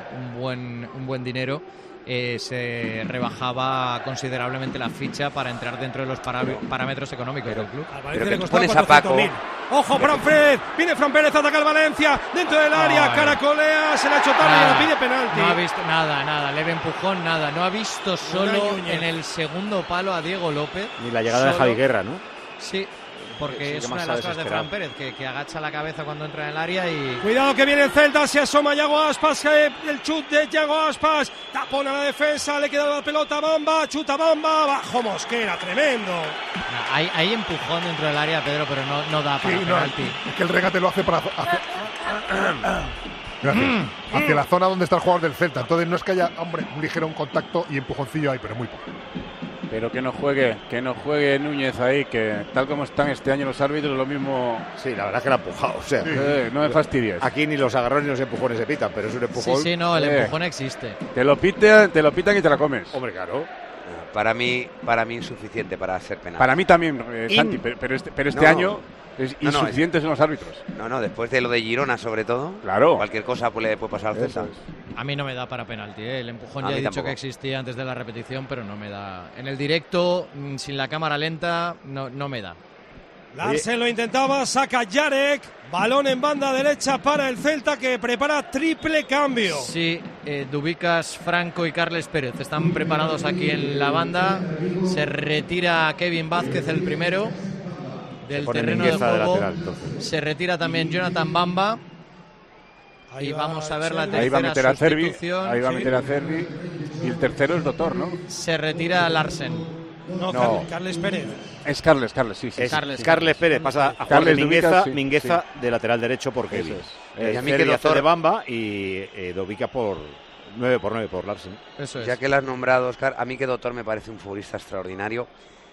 un buen dinero, se rebajaba considerablemente la ficha para entrar dentro de los parámetros económicos del club. Pero que tú pones a Paco. ¡Ojo, Fran Pérez! Viene Fran Pérez a atacar al Valencia. Dentro del área, caracolea, se la ha hecho tarde y le pide penalti. No ha visto nada, leve empujón, nada. No ha visto solo en el segundo palo a Diego López. Ni la llegada de Javi Guerra, ¿no? Sí. Porque es una de las cosas de Fran Pérez, que agacha la cabeza cuando entra en el área y... Cuidado que viene el Celta, se asoma Yago Aspas, el chut de Yago Aspas, tapona la defensa, le queda la pelota a Bamba, chuta Bamba, bajo Mosquera, tremendo. Hay empujón dentro del área, Pedro, pero no da para penalti. Es que el regate lo hace para... hacia la zona donde está el jugador del Celta, entonces no es que haya, un ligero contacto y empujoncillo ahí, pero muy poco. Pero que no juegue Núñez ahí, que tal como están este año los árbitros, lo mismo... Sí, la verdad es que la ha empujado, o sea... no me fastidies. Aquí ni los agarrones ni los empujones se pitan, pero es un empujón... Sí, no, el empujón existe. Te lo pitan y te la comes. Hombre, claro. Para mí insuficiente para ser penal. Para mí también, Santi, pero este año... Es insuficientes son los árbitros. No, después de lo de Girona sobre todo, claro, cualquier cosa le puede pasar al Celta. A mí no me da para penalti, el empujón ya he tampoco. dicho que existía antes de la repetición, pero no me da. En el directo, sin la cámara lenta, no me da. Larsen lo intentaba, saca Jarek, balón en banda derecha para el Celta que prepara triple cambio. Sí, Dubicas, Franco y Carles Pérez están preparados aquí en la banda. Se retira Kevin Vázquez el primero del terreno de juego. Se retira también Jonathan Bamba. Y vamos a ver la tercera sustitución. Ahí va a meter a Cervi. Y el tercero es Doctor, ¿no? Se retira Larsen. No. Carles Pérez. Es Carles, sí. Carles Pérez pasa a jugar de Mingueza de lateral derecho por Kevin. Y a mí que Doctor de Bamba y Dovica por 9x9 por Larsen. Eso es. Ya que lo has nombrado, Oscar, a mí que Doctor me parece un futbolista extraordinario,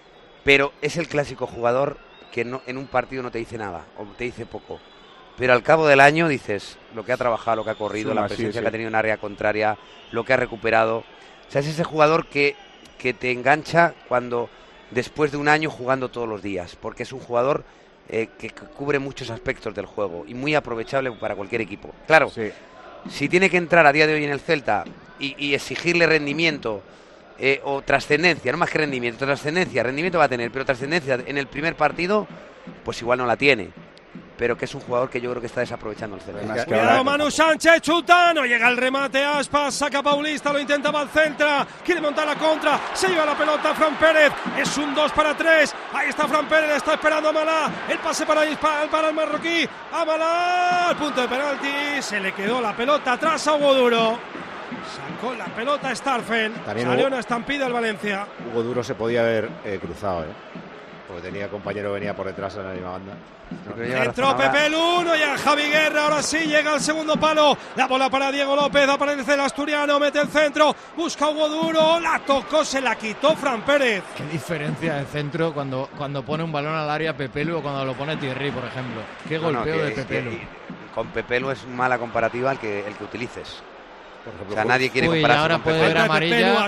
pero es el clásico jugador que en un partido no te dice nada, o te dice poco. Pero al cabo del año dices lo que ha trabajado, lo que ha corrido, la presencia que ha tenido en área contraria, lo que ha recuperado. O sea, es ese jugador que te engancha después de un año jugando todos los días, porque es un jugador que cubre muchos aspectos del juego y muy aprovechable para cualquier equipo. Claro, si tiene que entrar a día de hoy en el Celta y exigirle rendimiento o trascendencia, no más que rendimiento va a tener, pero trascendencia en el primer partido, pues igual no la tiene. Pero que es un jugador que yo creo que está desaprovechando el Celta. Cuidado, Manu Sánchez, chuta, no llega el remate, Aspas, saca Paulista, lo intentaba el Celta, quiere montar la contra, se lleva la pelota Fran Pérez, es un 2-3, ahí está Fran Pérez, está esperando a Amalá, el pase para el marroquí, Amalá, al punto de penalti, se le quedó la pelota atrás a Hugo Duro. Sacó la pelota Starfel, salió una estampida al Valencia. Hugo Duro se podía haber cruzado, porque tenía compañero que venía por detrás en la misma banda. Entró Pepe Luno y a Javi Guerra, ahora sí llega al segundo palo, la bola para Diego López, aparece el asturiano, mete el centro, busca Hugo Duro, la tocó, se la quitó Fran Pérez. Qué diferencia de centro cuando pone un balón al área Pepe Lu o cuando lo pone Thierry, por ejemplo. Qué golpeo de Pepe Lu. Con Pepe Lu es mala comparativa el que utilices. Por ejemplo, o sea, nadie quiere compararse ahora con puede Pepe. ver amarilla.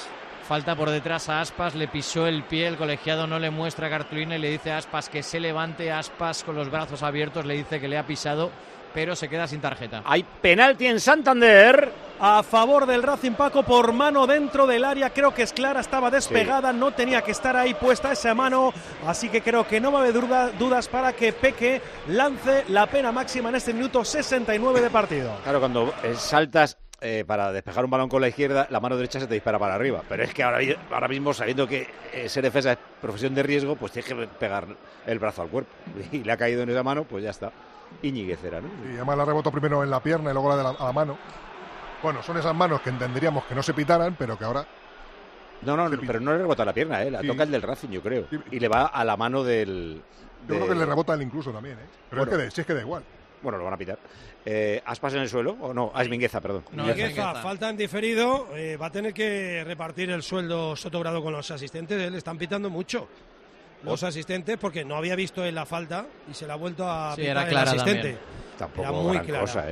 Falta por detrás a Aspas, le pisó el pie, el colegiado no le muestra cartulina y le dice a Aspas que se levante. Aspas con los brazos abiertos le dice que le ha pisado, pero se queda sin tarjeta. Hay penalti en Santander a favor del Racing, Paco, por mano dentro del área. Creo que es clara, estaba despegada, no tenía que estar ahí puesta esa mano, así que creo que no va a haber dudas para que Peque lance la pena máxima en este minuto 69 de partido. Claro, cuando saltas para despejar un balón con la izquierda, la mano derecha se te dispara para arriba. Pero es que ahora mismo, sabiendo que ser defensa es profesión de riesgo, pues tienes que pegar el brazo al cuerpo. Y le ha caído en esa mano, pues ya está. Iñiguez era, ¿no? Y además la rebotó primero en la pierna y luego a la mano. Bueno, son esas manos que entenderíamos que no se pitaran, pero que ahora... No, pero no le rebota la pierna, la toca el del Racing, yo creo. Sí. Y le va a la mano del... Yo creo que le rebota él incluso también, Pero bueno, es que da igual. Bueno, lo van a pitar. ¿Aspas en el suelo? ¿O no? Es Mingueza, perdón. No, Mingueza, falta en diferido. Va a tener que repartir el sueldo Sotogrado con los asistentes. Le están pitando mucho los asistentes porque no había visto en la falta y se la ha vuelto a pitar el asistente. También. Tampoco era muy gran clara. Cosa,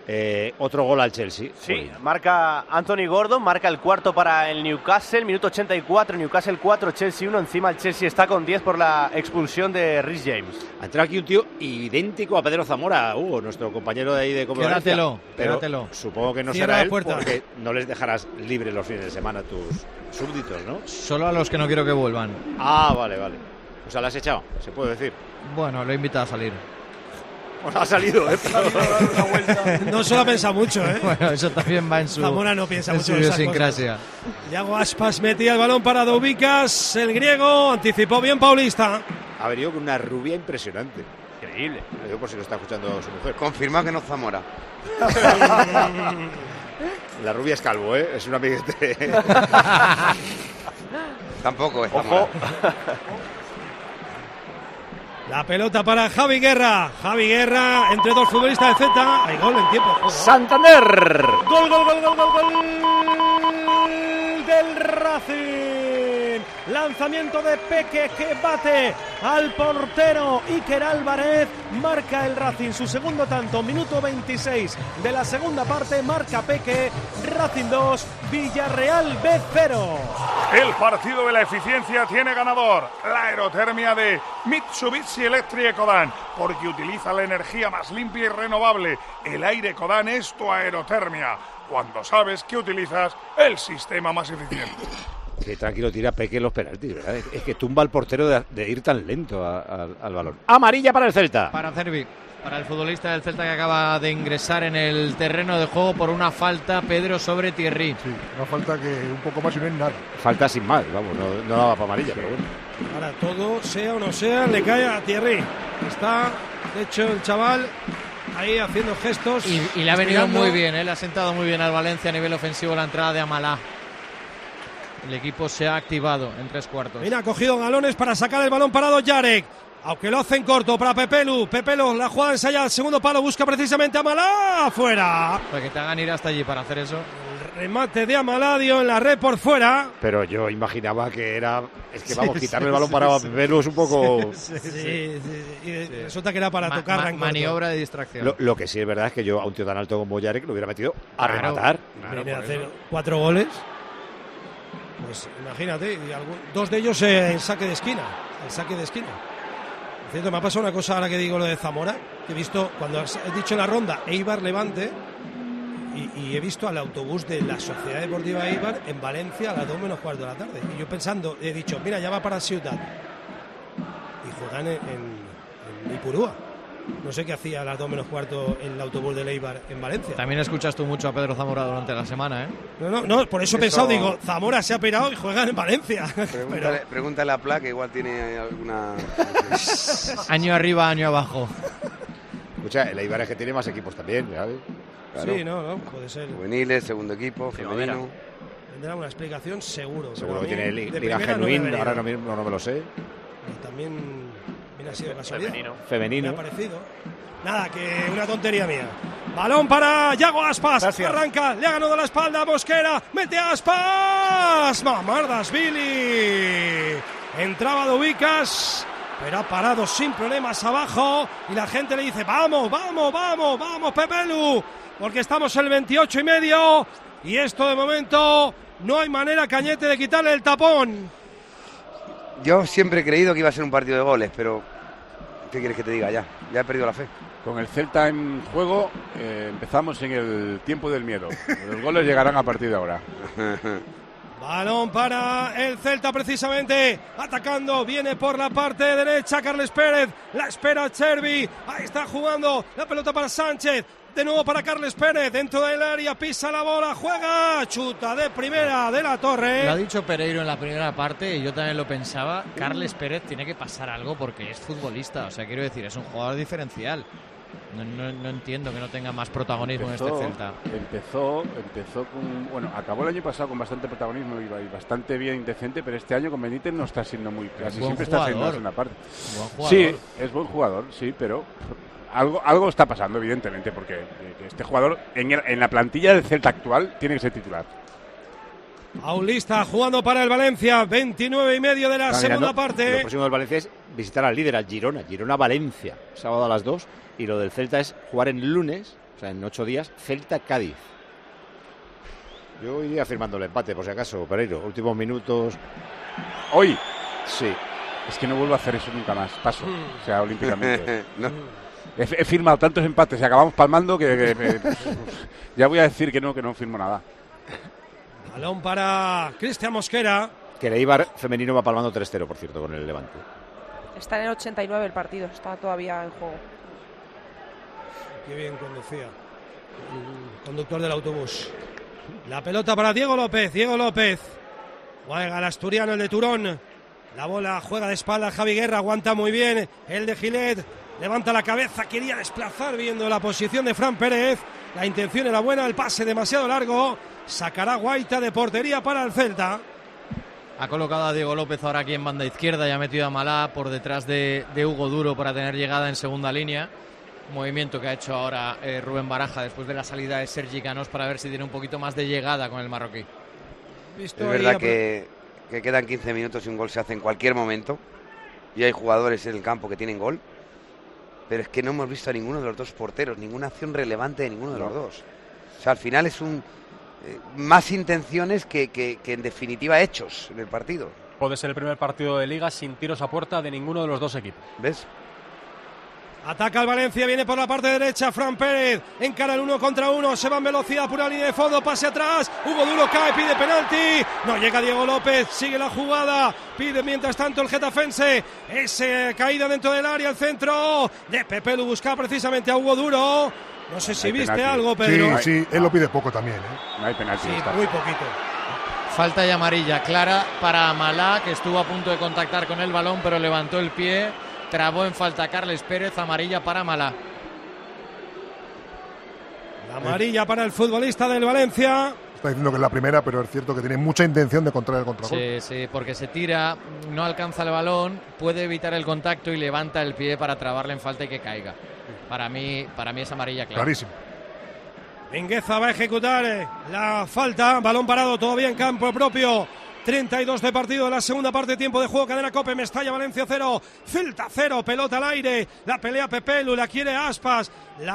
otro gol al Chelsea. Sí, marca Anthony Gordon, marca el cuarto para el Newcastle, minuto 84, Newcastle 4, Chelsea 1, encima el Chelsea está con 10 por la expulsión de Rhys James. Ha entrado aquí un tío idéntico a Pedro Zamora, Hugo, nuestro compañero de ahí de Copa. Quédatelo. Supongo que no Cierra será él puerta, porque no les dejarás libres los fines de semana a tus súbditos, ¿no? Solo a los que no quiero que vuelvan. Ah, vale. O sea, ¿la has echado? ¿Se puede decir? Bueno, lo he invitado a salir. Pues ha salido, No se lo ha pensado mucho, Bueno, eso también va en su... Zamora no piensa mucho en su idiosincrasia. Yago Aspas metía el balón para Dubicas, el griego, anticipó bien Paulista. Ha venido con una rubia impresionante. Increíble. Lo digo por si lo está escuchando su mujer. Confirma que no es Zamora. La rubia es calvo, es un amiguete. Tampoco es Zamora. La pelota para Javi Guerra. Javi Guerra entre dos futbolistas de Celta. Hay gol en tiempo. Santander. Gol del Racing. bien. Lanzamiento de Peque que bate al portero Iker Álvarez. Marca el Racing su segundo tanto, minuto 26 de la segunda parte. Marca Peque, Racing 2, Villarreal B 0. El partido de la eficiencia tiene ganador. La aerotermia de Mitsubishi Electric Ecodan, porque utiliza la energía más limpia y renovable. El aire Ecodan es tu aerotermia. Cuando sabes que utilizas el sistema más eficiente. Que tranquilo tira Peque los penaltis, ¿verdad? Es que tumba al portero de ir tan lento al balón. Amarilla para el Celta. Para Cervi, para el futbolista del Celta que acaba de ingresar en el terreno de juego por una falta, Pedro, sobre Thierry. Sí, una falta que un poco más y no es nada. Falta sin más, vamos, no daba para amarilla, pero bueno. Ahora todo, sea o no sea, le cae a Thierry. Está, de hecho, el chaval ahí haciendo gestos. Y le ha venido muy bien, le ha sentado muy bien al Valencia a nivel ofensivo la entrada de Amalá. El equipo se ha activado en 3/4. Mira, ha cogido galones para sacar el balón parado Yarek. Aunque lo hacen corto para Pepelu. Pepelu, la jugada ensayada al segundo palo, busca precisamente a Amalá. ¡Fuera! Para que te hagan ir hasta allí para hacer eso. El remate de Amalá dio en la red por fuera. Pero yo imaginaba que era... Es que vamos, quitarle el balón parado a Pepelu es un poco... Y resulta que era para tocarla en corto. Maniobra de distracción. Lo que sí es verdad es que yo a un tío tan alto como Yarek lo hubiera metido a rematar. Viene a hacer 4 goles. Pues imagínate, dos de ellos en saque de esquina. El saque de esquina. Por cierto, me ha pasado una cosa ahora que digo lo de Zamora, que he visto, cuando he dicho en la ronda Eibar Levante, y he visto al autobús de la Sociedad Deportiva Eibar en Valencia a las 2:15 de la tarde. Y yo pensando, he dicho, mira, ya va para Ciudad. Y juegan en Ipurúa. No sé qué hacía a las 2:15 el autobús de Eibar en Valencia. También escuchas tú mucho a Pedro Zamora durante la semana, ¿eh? No, por eso he pensado, digo, Zamora se ha pirado y juegan en Valencia. Pregúntale a Pla, que igual tiene alguna... Año arriba, año abajo. Escucha, el Eibar es que tiene más equipos también, ¿sabes? Claro. Sí, no, puede ser. Juveniles, segundo equipo, femenino. Tendrá una explicación seguro. Seguro que tiene Liga Genuín, ahora no me lo sé. Y también ha sido casualidad. Femenino. Me ha parecido. Nada, que una tontería mía. Balón para Yago Aspas. Gracias. Arranca, le ha ganado la espalda a Mosquera. Mete a Aspas. Mamardashvili. Entraba Dubicas, pero ha parado sin problemas abajo. Y la gente le dice, vamos, Pepelu. Porque estamos en el 28,5. Y esto de momento no hay manera, Cañete, de quitarle el tapón. Yo siempre he creído que iba a ser un partido de goles, pero ¿qué quieres que te diga? Ya he perdido la fe. Con el Celta en juego empezamos en el tiempo del miedo. Los goles llegarán a partir de ahora. Balón para el Celta precisamente, atacando, viene por la parte derecha Carles Pérez, la espera Chervi, ahí está jugando, la pelota para Sánchez. De nuevo para Carles Pérez, dentro del área, pisa la bola, juega, chuta de primera de la Torre. Lo ha dicho Pereiro en la primera parte y yo también lo pensaba. Carles Pérez tiene que pasar algo porque es futbolista, o sea, quiero decir, es un jugador diferencial. No entiendo que no tenga más protagonismo en este Celta. Empezó con... Bueno, acabó el año pasado con bastante protagonismo y bastante bien decente, pero este año con Benítez no está siendo muy... Casi siempre está haciendo más una parte. Sí, es buen jugador, sí, pero... Algo está pasando, evidentemente, porque este jugador en la plantilla del Celta actual tiene que ser titular. Aulista jugando para el Valencia, 29,5 de la segunda parte. Lo próximo del Valencia es visitar al líder, al Girona-Valencia, sábado a las 2. Y lo del Celta es jugar en lunes, o sea, en 8 días, Celta-Cádiz. Yo iría firmando el empate, por si acaso, Pereiro. Últimos minutos. ¿Hoy? Sí. Es que no vuelvo a hacer eso nunca más. Paso, o sea, olímpicamente. No. He firmado tantos empates y acabamos palmando que ya voy a decir que no firmo nada. Balón para Cristian Mosquera. Que el Eibar femenino va palmando 3-0, por cierto, con el Levante. Está en el 89 el partido, está todavía en juego. Qué bien conducía el conductor del autobús. La pelota para Diego López. Juega el asturiano, el de Turón. La bola juega de espalda Javi Guerra, aguanta muy bien el de Gilet. Levanta la cabeza, quería desplazar viendo la posición de Fran Pérez. La intención era buena, el pase demasiado largo. Sacará Guaita de portería para el Celta. Ha colocado a Diego López ahora aquí en banda izquierda y ha metido a Malá por detrás de Hugo Duro para tener llegada en segunda línea. Movimiento que ha hecho ahora Rubén Baraja después de la salida de Sergi Canós para ver si tiene un poquito más de llegada con el marroquí. Es verdad que que quedan 15 minutos y un gol se hace en cualquier momento. Y hay jugadores en el campo que tienen gol. Pero es que no hemos visto a ninguno de los dos porteros, ninguna acción relevante de ninguno de los dos. O sea, al final es más intenciones que en definitiva hechos en el partido. Puede ser el primer partido de Liga sin tiros a puerta de ninguno de los dos equipos. ¿Ves? Ataca el Valencia, viene por la parte derecha, Fran Pérez, encara el 1 contra 1, se va en velocidad, pura línea de fondo, pase atrás, Hugo Duro cae, pide penalti, no llega Diego López, sigue la jugada, pide mientras tanto el getafense, ese caída dentro del área, el centro de Pepe Lu, busca precisamente a Hugo Duro, no sé si viste penalti. Algo, Pedro. Sí, él lo pide poco también, No hay penalti. Sí, muy poquito. Falta y amarilla clara para Malá, que estuvo a punto de contactar con el balón, pero levantó el pie. Trabó en falta Carles Pérez, amarilla para Malá. La amarilla para el futbolista del Valencia. Está diciendo que es la primera, pero es cierto que tiene mucha intención de controlar el contragolpe. Sí, porque se tira, no alcanza el balón, puede evitar el contacto y levanta el pie para trabarle en falta y que caiga. Para mí es amarilla clara. Clarísimo. Mingueza va a ejecutar la falta, balón parado todavía en campo propio. 32 de partido de la segunda parte, tiempo de juego, cadena COPE, Mestalla, Valencia 0, Celta 0, pelota al aire, la pelea Pepelu, la quiere Aspas,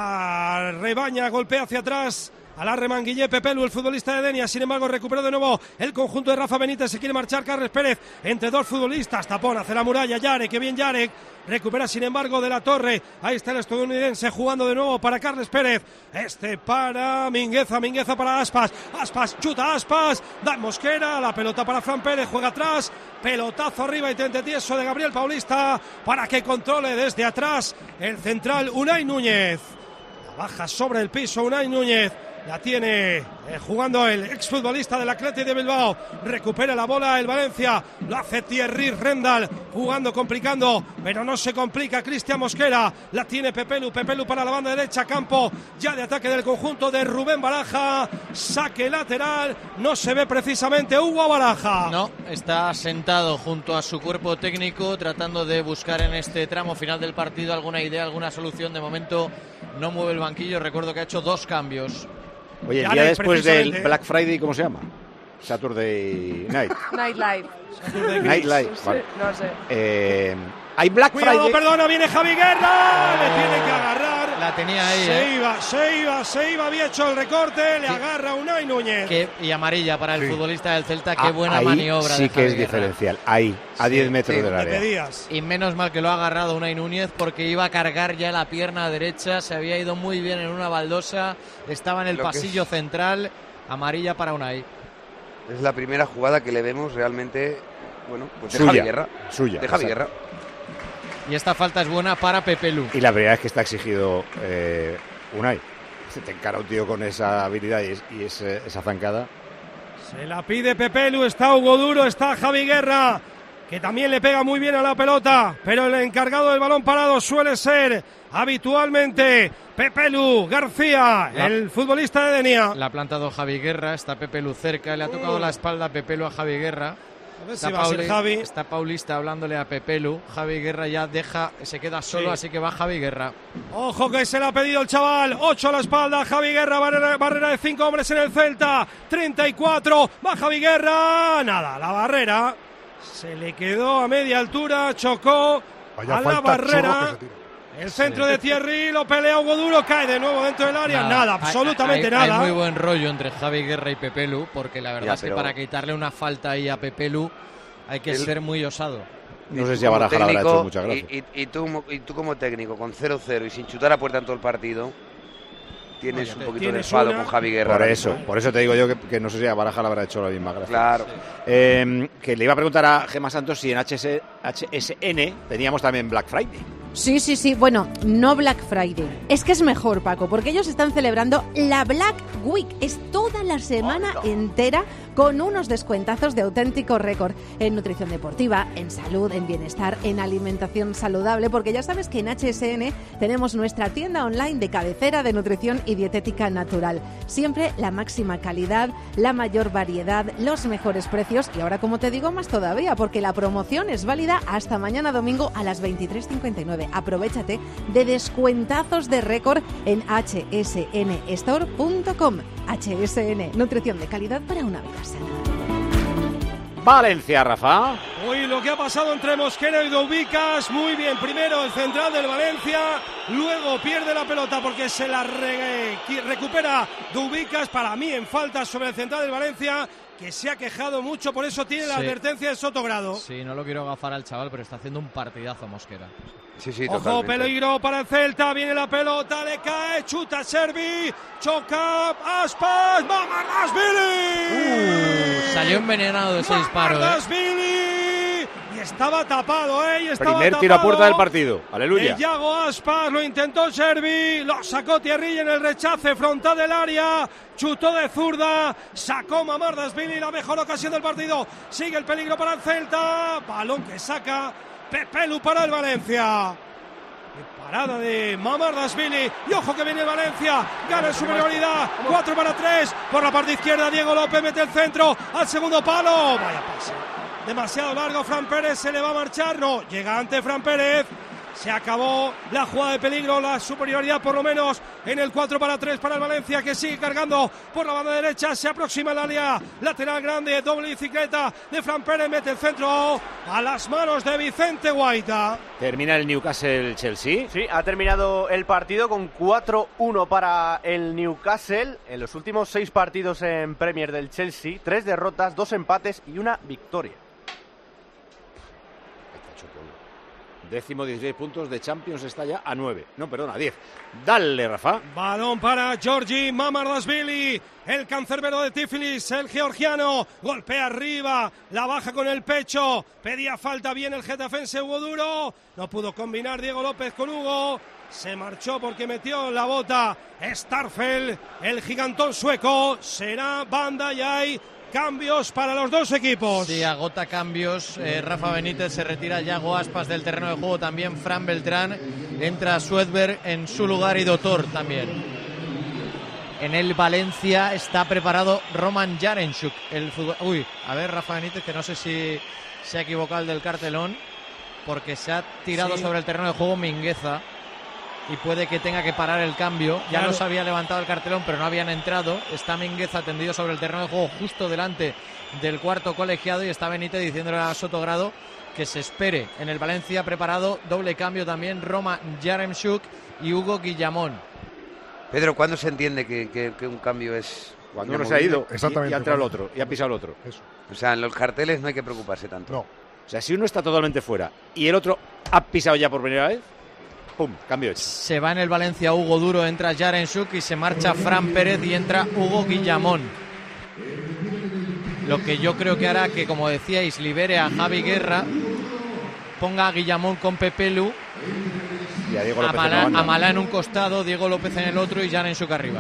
la rebaña, golpea hacia atrás, a la remanguillé Pepelu, el futbolista de Denia, sin embargo recuperó de nuevo el conjunto de Rafa Benítez, se quiere marchar Carles Pérez, entre dos futbolistas, tapón, hace la muralla, Yarek, que bien Yarek, recupera sin embargo de la Torre, ahí está el estadounidense jugando de nuevo para Carles Pérez, para Mingueza para Aspas, chuta Aspas, da Mosquera, la pelota para Fran Pérez, juega atrás, pelotazo arriba y tente tieso de Gabriel Paulista para que controle desde atrás el central Unai Núñez, la baja sobre el piso Unai Núñez. La tiene jugando el exfutbolista del Athletic de Bilbao. Recupera la bola el Valencia. Lo hace Thierry Rendal. Jugando, complicando. Pero no se complica Cristian Mosquera. La tiene Pepelu. Pepelu para la banda derecha. Campo ya de ataque del conjunto de Rubén Baraja. Saque lateral. No se ve precisamente Hugo Baraja. No, está sentado junto a su cuerpo técnico tratando de buscar en este tramo final del partido alguna idea, alguna solución. De momento no mueve el banquillo. Recuerdo que ha hecho 2 cambios. Oye, el día después del Black Friday, ¿cómo se llama? Saturday Night. Night Live. Vale. No sé. Hay Black Friday. Perdona, viene Javi Guerra. Le tiene que agarrar. La tenía ahí. Se iba, había hecho el recorte. Le agarra Unai Núñez. Y amarilla para el futbolista del Celta. Qué buena maniobra. Sí de que es Guerra. Diferencial. Ahí, a 10 metros del área. Y menos mal que lo ha agarrado Unai Núñez porque iba a cargar ya la pierna derecha. Se había ido muy bien en una baldosa. Estaba en el pasillo central. Amarilla para Unai. Es la primera jugada que le vemos realmente, pues de suya, Javi Guerra. Suya. De Javi Guerra. Y esta falta es buena para Pepe Lu. Y la verdad es que está exigido Unai. Se te encara un tío con esa habilidad y esa zancada. Se la pide Pepe Lu, está Hugo Duro, está Javi Guerra, que también le pega muy bien a la pelota, pero el encargado del balón parado suele ser habitualmente Pepe Lu García, el futbolista de Denia. La ha plantado Javi Guerra, está Pepe Lu cerca, le ha tocado la espalda a Pepe Lu a Javi Guerra. A ver si va a ser Javi. Está Paulista hablándole a Pepe Lu. Javi Guerra ya se queda solo, así que va Javi Guerra. Ojo que se le ha pedido el chaval. 8 a la espalda. Javi Guerra, barrera de 5 hombres en el Celta. 34. Va Javi Guerra. Nada, la barrera se le quedó a media altura. Chocó a la barrera. El centro de Thierry, lo pelea Hugo Duro, cae de nuevo dentro del área, nada, absolutamente nada. Hay muy buen rollo entre Javi Guerra y Pepe Lu, porque la verdad es que para quitarle una falta ahí a Pepe Lu hay que ser muy osado. No sé si a Baraja le habrá hecho muchas gracias. Y tú como técnico, con 0-0 y sin chutar a puerta en todo el partido, tienes un poquito de enfado con Javi Guerra. Por eso te digo yo que no sé si a Baraja le habrá hecho la misma gracia. Claro. Que le iba a preguntar a Gemma Santos si en HSN teníamos también Black Friday. Sí. Bueno, no Black Friday. Es que es mejor, Paco, porque ellos están celebrando la Black Week. Es toda la semana entera con unos descuentazos de auténtico récord en nutrición deportiva, en salud, en bienestar, en alimentación saludable, porque ya sabes que en HSN tenemos nuestra tienda online de cabecera de nutrición y dietética natural. Siempre la máxima calidad, la mayor variedad, los mejores precios y ahora, como te digo, más todavía, porque la promoción es válida hasta mañana domingo a las 23:59. Aprovéchate de descuentazos de récord en hsnstore.com. HSN, nutrición de calidad para una vida sana. Valencia, Rafa. Uy, lo que ha pasado entre Mosquera y Doubicas, muy bien. Primero el central del Valencia, luego pierde la pelota porque se la recupera Doubicas, para mí en falta sobre el central del Valencia, que se ha quejado mucho, por eso tiene la advertencia de Sotogrado. Sí, no lo quiero agafar al chaval, pero está haciendo un partidazo Mosquera. Sí, Ojo, totalmente. peligro para el Celta, viene la pelota, le cae, chuta Servi, choca, Aspas, Mamardashvili. Salió envenenado de ese disparo. Mamardashvili, y estaba tapado, y estaba Primer tapado. tiro a puerta del partido. Aleluya. Yago Aspas, lo intentó Servi, lo sacó Thierry en el rechace frontal del área, chutó de zurda, sacó Mamardashvili, la mejor ocasión del partido. Sigue el peligro para el Celta, balón que saca Pepelu para el Valencia. Parada de Mamardashvili. Y ojo que viene el Valencia. Gana en superioridad. 4-3. Por la parte izquierda, Diego López mete el centro al segundo palo. Vaya pase. Demasiado largo. Fran Pérez se le va a marchar. No, llega ante Fran Pérez. Se acabó la jugada de peligro, la superioridad por lo menos en el 4-3 para el Valencia, que sigue cargando por la banda derecha, se aproxima al área lateral grande, doble bicicleta de Fran Pérez, mete el centro a las manos de Vicente Guaita. Termina el Newcastle-Chelsea. Sí, ha terminado el partido con 4-1 para el Newcastle. En los últimos 6 partidos en Premier del Chelsea, 3 derrotas, 2 empates y 1 victoria. 16 puntos de Champions, está ya a 9. No, perdona, a 10. Dale, Rafa. Balón para Georgi Mamardashvili, el cancerbero de Tiflis, el georgiano. Golpea arriba, la baja con el pecho. Pedía falta bien el getafense Hugo Duro. No pudo combinar Diego López con Hugo. Se marchó porque metió la bota Starfel, el gigantón sueco. Será banda y hay cambios para los dos equipos. Sí, agota cambios. Rafa Benítez, se retira Yago Aspas del terreno de juego. También Fran Beltrán. Entra Swedberg en su lugar y Dotor también. En el Valencia está preparado Roman Jarenchuk. Uy, a ver, Rafa Benítez, que no sé si se ha equivocado el del cartelón, porque se ha tirado sobre el terreno de juego Mingueza. Y puede que tenga que parar el cambio. Ya los había levantado el cartelón, pero no habían entrado. Está Mingueza tendido sobre el terreno de juego justo delante del cuarto colegiado. Y está Benítez diciéndole a Sotogrado que se espere. En el Valencia preparado doble cambio también Roma Jaremchuk y Hugo Guillamón. Pedro, ¿cuándo se entiende que un cambio es...? Cuando uno se ha ido y ha entrado el otro y ha pisado el otro. Eso. O sea, en los carteles no hay que preocuparse tanto. No. O sea, si uno está totalmente fuera y el otro ha pisado ya por primera vez, ¡pum! Cambio hecho. Se va en el Valencia Hugo Duro, entra Jarenchuk y se marcha Fran Pérez y entra Hugo Guillamón. Lo que yo creo que hará que, como decíais, libere a Javi Guerra, ponga a Guillamón con Pepelu, y a Diego López a Malá en un costado, Diego López en el otro y Jarenchuk arriba.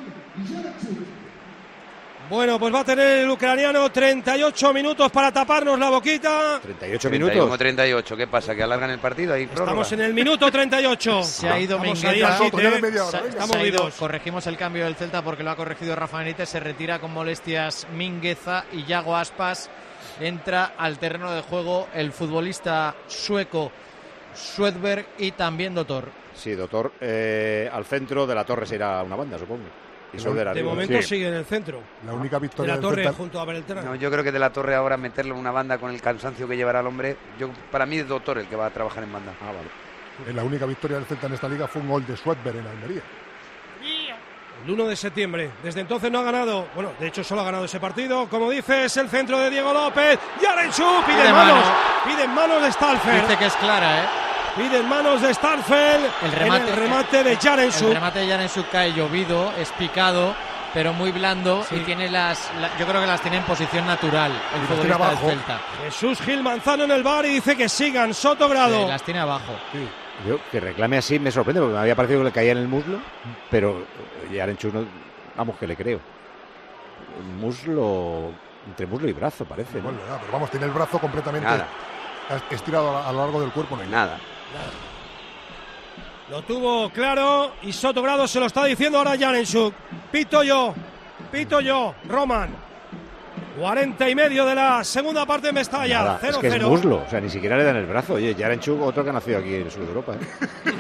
Bueno, pues va a tener el ucraniano 38 minutos para taparnos la boquita. 38 minutos. Como 38, ¿qué pasa? ¿Que alargan el partido? ¿Hay prórroga? Estamos en el minuto 38. Se ha ido Mingueza. Estamos vivos. Corregimos el cambio del Celta porque lo ha corregido Rafa Benítez. Se retira con molestias Mingueza y Yago Aspas. Entra al terreno de juego el futbolista sueco Swedberg y también Dotor. Sí, Dotor al centro, de la Torre se irá a una banda, supongo. De momento sigue en el centro. La única victoria de la Torre del Celta... junto a Beltrán. No, yo creo que de la Torre ahora meterlo en una banda con el cansancio que llevará el hombre. Para mí es Dotor el que va a trabajar en banda. Ah, vale. La única victoria del Celta en esta liga fue un gol de Swedberg en Almería. El 1 de septiembre. Desde entonces no ha ganado. Bueno, de hecho solo ha ganado ese partido. Como dices, el centro de Diego López. Jarenchuk pide manos de Stalfer. Dice que es clara, Piden manos de Starfel. El remate de Jarenchuk. El remate de Jarenchuk cae llovido, es picado, pero muy blando. Sí. Y tiene yo creo que las tiene en posición natural el futbolista del Celta. Jesús Gil Manzano en el bar y dice que sigan. Sotogrado. Sí, las tiene abajo. Sí. Yo, que reclame así me sorprende, porque me había parecido que le caía en el muslo, pero Jarenchuk no, vamos, que le creo. Muslo, entre muslo y brazo parece. Bueno, ¿no? Pero vamos, tiene el brazo completamente estirado a lo largo del cuerpo. No hay nada. Lo tuvo claro y Sotogrado se lo está diciendo ahora Jarenchuk. Pito yo, Roman. 40 y medio de la segunda parte en Mestalla. 0-0. Es que es muslo, o sea, ni siquiera le dan el brazo. Oye, Jarenchuk, otro que ha nacido aquí en el sur de Europa.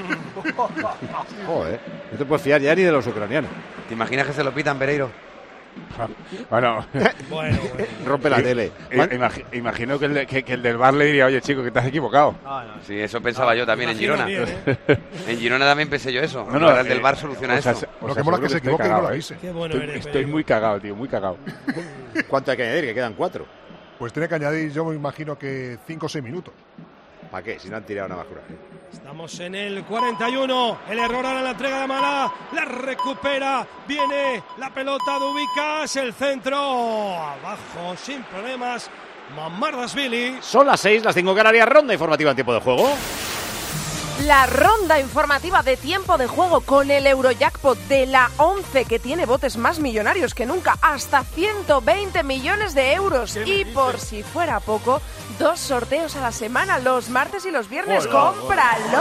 Joder, no te puedes fiar ya ni de los ucranianos. ¿Te imaginas que se lo pitan, Pereiro? Bueno, rompe la tele. Imagino que el del bar le diría, oye chico, que te has equivocado. Sí, eso pensaba yo también en Girona. En Girona también pensé yo eso. No, el del bar soluciona eso. Lo que mola es que se equivoque y no lo avise. Estoy muy cagado, tío, muy cagado. ¿Cuánto hay que añadir? Que quedan 4. Pues tiene que añadir, yo me imagino que 5 o 6 minutos. ¿Para qué? Si no han tirado una basura. Estamos en el 41. El error ahora en la entrega de Malá. La recupera. Viene la pelota de Ubicas. El centro. Abajo sin problemas. Mamardashvili. Son las 6, las 5 Canarias. Ronda informativa en tiempo de juego. La ronda informativa de tiempo de juego con el Eurojackpot de la 11, que tiene botes más millonarios que nunca, hasta 120 millones de euros. Y por si fuera poco, 2 sorteos a la semana, los martes y los viernes. ¡Cómpralo!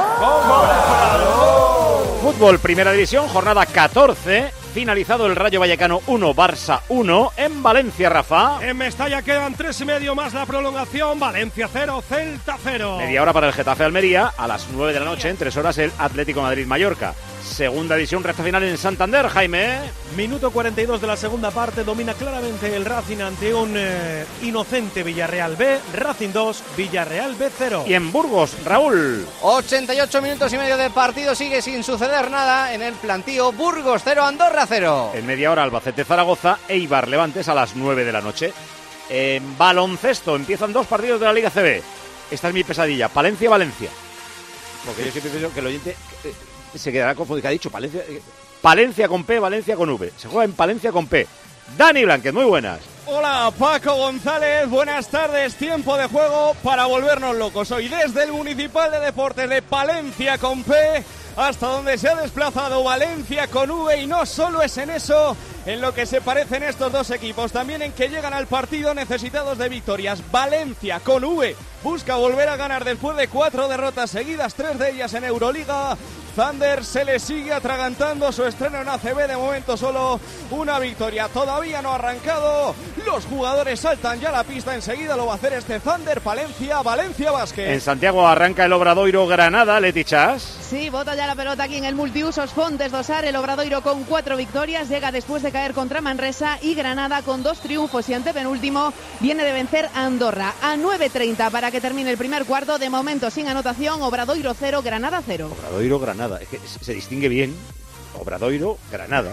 Fútbol, Primera División, jornada 14. Finalizado el Rayo Vallecano 1, Barça 1. En Valencia, Rafa. En Mestalla quedan 3,5 más la prolongación. Valencia 0, Celta 0. Media hora para el Getafe Almería. A las 9 de la noche, en 3 horas, el Atlético Madrid-Mallorca. Segunda división, recta final en Santander, Jaime. Minuto 42 de la segunda parte. Domina claramente el Racing ante un inocente Villarreal B. Racing 2, Villarreal B 0. Y en Burgos, Raúl. 88 minutos y medio de partido. Sigue sin suceder nada en el plantío. Burgos 0, Andorra 0. En media hora, Albacete-Zaragoza, Eibar Levantes a las 9 de la noche. En baloncesto empiezan 2 partidos de la Liga CB. Esta es mi pesadilla, Palencia-Valencia. Porque yo siempre pienso que el oyente se quedará confundido. ¿Qué ha dicho? Palencia con P, Valencia con V. Se juega en Palencia con P. Dani Blanquez, muy buenas. Hola, Paco González, buenas tardes. Tiempo de juego para volvernos locos. Hoy desde el Municipal de Deportes de Palencia con P hasta donde se ha desplazado Valencia con V, y no solo es en eso en lo que se parecen estos dos equipos, también en que llegan al partido necesitados de victorias. Valencia con V busca volver a ganar después de 4 derrotas seguidas, 3 de ellas en Euroliga. Thunder se le sigue atragantando su estreno en ACB, de momento solo una victoria, todavía no ha arrancado. Los jugadores saltan ya a la pista, enseguida lo va a hacer este Thunder. Valencia Basket. En Santiago arranca el Obradoiro Granada, Leti Chas. Sí, bota ya la pelota aquí en el multiusos Fontes Dosar. El Obradoiro con 4 victorias, llega después de caer contra Manresa, y Granada con 2 triunfos y antepenúltimo viene de vencer a Andorra. A 9:30 para que termine el primer cuarto, de momento sin anotación. Obradoiro 0, Granada 0. Obradoiro Granada. Es que se distingue bien. Obradoiro, Granada,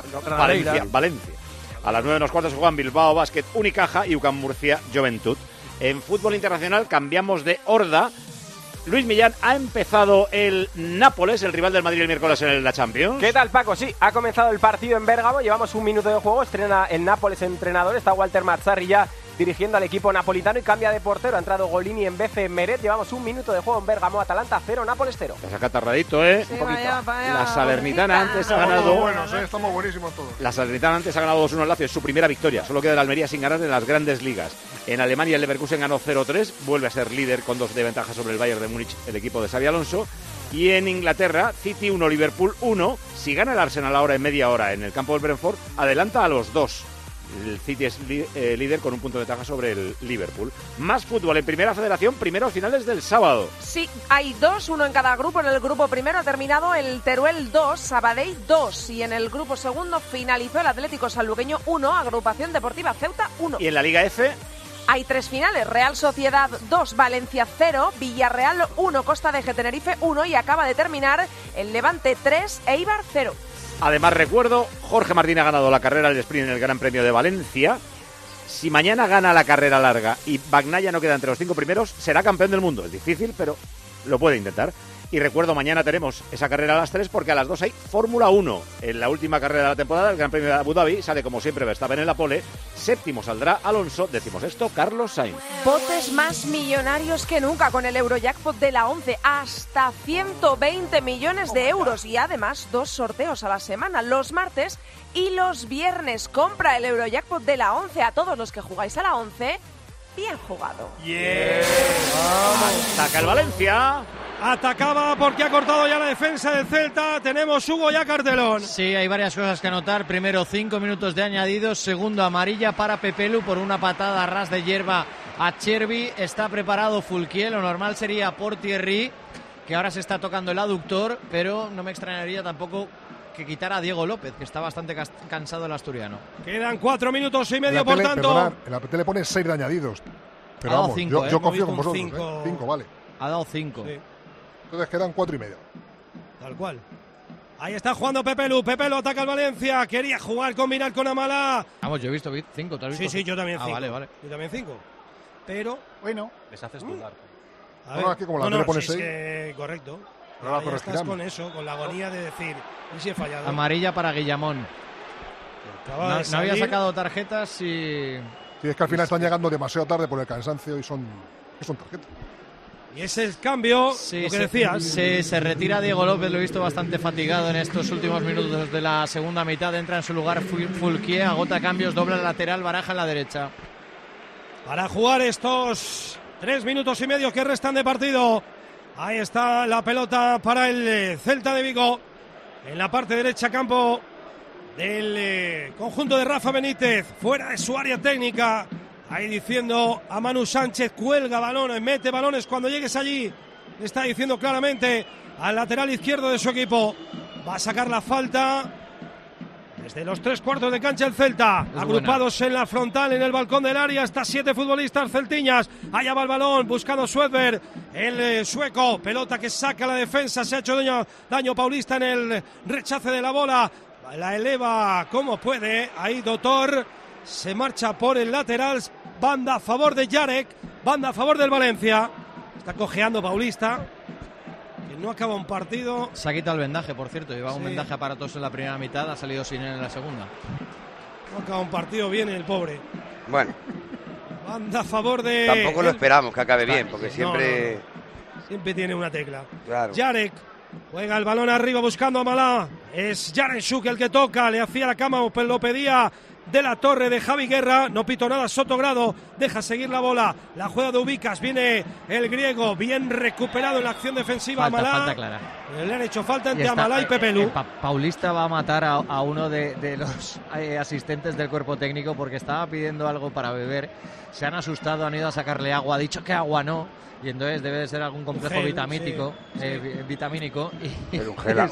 Valencia. A las 9:15 se juegan Bilbao Basket, Unicaja y UCAM Murcia Juventud. En fútbol internacional cambiamos de horda. Luis Millán, ha empezado el Nápoles, el rival del Madrid el miércoles en la Champions. ¿Qué tal, Paco? Sí, ha comenzado el partido en Bérgamo, llevamos 1 minuto de juego, estrena el Nápoles entrenador, está Walter Mazzarri ya dirigiendo al equipo napolitano y cambia de portero, ha entrado Golini en vez de Meret. Llevamos 1 minuto de juego en Bérgamo, Atalanta 0, Nápoles 0. Te saca tarradito, ¿eh? Sí, un poquito. vaya, la Salernitana antes ha ganado. Buenos, estamos buenísimos todos. La Salernitana antes ha ganado 2-1 al Lazio, es su primera victoria. Solo queda el Almería sin ganar en las grandes ligas. En Alemania el Leverkusen ganó 0-3, vuelve a ser líder con 2 de ventaja sobre el Bayern de Múnich, el equipo de Xabi Alonso. Y en Inglaterra, City 1, Liverpool 1. Si gana el Arsenal ahora en media hora en el campo del Brentford, adelanta a los 2. El City es líder con 1 punto de ventaja sobre el Liverpool. Más fútbol en Primera Federación, primeros finales del sábado. Sí, hay 2, 1 en cada grupo. En el grupo primero ha terminado el Teruel 2, Sabadell 2. Y en el grupo segundo finalizó el Atlético Sanluqueño 1, Agrupación Deportiva Ceuta 1. Y en la Liga F hay 3 finales, Real Sociedad 2, Valencia 0, Villarreal 1, Costa de Tenerife 1 y acaba de terminar el Levante 3, Eibar 0. Además, recuerdo, Jorge Martín ha ganado la carrera del sprint en el Gran Premio de Valencia. Si mañana gana la carrera larga y Bagnaia no queda entre los 5 primeros, será campeón del mundo. Es difícil, pero lo puede intentar. Y recuerdo, mañana tenemos esa carrera a las 3 porque a las 2 hay Fórmula 1. En la última carrera de la temporada, el Gran Premio de Abu Dhabi, sale como siempre Verstappen en la pole. Séptimo saldrá Alonso, 16º Carlos Sainz. Botes más millonarios que nunca con el Eurojackpot de la 11, hasta 120 millones de euros. Y además 2 sorteos a la semana, los martes y los viernes. Compra el Eurojackpot de la 11 a todos los que jugáis a la 11. Bien jugado. Yeah. Ataca el Valencia. Atacaba porque ha cortado ya la defensa del Celta. Tenemos Hugo ya cartelón. Sí, hay varias cosas que anotar. Primero, 5 minutos de añadidos. Segundo, amarilla para Pepelu por una patada a ras de hierba a Chervi. Está preparado Fulquier. Lo normal sería por Thierry, que ahora se está tocando el aductor, pero no me extrañaría tampoco que quitar a Diego López, que está bastante cansado el asturiano. Quedan 4 minutos y medio, por tanto. En la tele pone 6 de añadidos. Pero Ha dado vamos, 5, yo confío con un vosotros. 5. 5, vale. Ha dado 5. Sí. Entonces quedan 4 y medio. Tal cual. Ahí está jugando Pepe Lu ataca al Valencia, quería jugar, combinar con Amalá. Vamos, yo he visto 5, ¿tú has visto? Sí, yo también 5. Vale. Yo también 5. Pero, bueno. Les haces dudar. A ver, es que como la tele pone 6. Correcto. No ya estás con eso, con la agonía de decir, ¿y si he fallado? Amarilla para Guillamón. No había sacado tarjetas y... Sí, es que al final están llegando demasiado tarde por el cansancio y son tarjetas. Y ese es el cambio, lo que decías. Se retira Diego López, lo he visto bastante fatigado en estos últimos minutos de la segunda mitad. Entra en su lugar Fulquier, agota cambios, dobla el lateral, Baraja en la derecha. Para jugar estos 3 minutos y medio que restan de partido. Ahí está la pelota para el Celta de Vigo. En la parte derecha, campo del conjunto de Rafa Benítez. Fuera de su área técnica. Ahí diciendo a Manu Sánchez, cuelga balones, mete balones cuando llegues allí. Le está diciendo claramente al lateral izquierdo de su equipo. Va a sacar la falta desde los 3/4 de cancha el Celta. Agrupados en la frontal, en el balcón del área. Hasta 7 futbolistas celtiñas. Allá va el balón, buscando Swedberg, el sueco. Pelota que saca la defensa. Se ha hecho daño Paulista en el rechace de la bola. La eleva como puede. Ahí Dotor se marcha por el lateral. Banda a favor de Jarek, banda a favor del Valencia. Está cojeando Paulista, que no acaba un partido. Se ha quitado el vendaje, por cierto. Llevaba un vendaje aparatoso en la primera mitad, ha salido sin él en la segunda. No acaba un partido bien el pobre. Bueno. Banda a favor de... Tampoco lo esperamos que acabe bien, porque siempre... No. Siempre tiene una tecla. Claro. Jarek juega el balón arriba buscando a Amalá. Es Jarenchuk el que toca, le hacía la cama, lo pedía de la torre de Javi Guerra, no pito nada, Sotogrado deja seguir la bola, la juega de Ubicas, viene el griego, bien recuperado en la acción defensiva. Falta clara. Le han hecho falta entre Amalá y Pepe Lu. Paulista va a matar a uno de los asistentes del cuerpo técnico porque estaba pidiendo algo para beber, se han asustado, han ido a sacarle agua, ha dicho que agua no. Y entonces debe de ser algún complejo vitamínico. Pero un gel,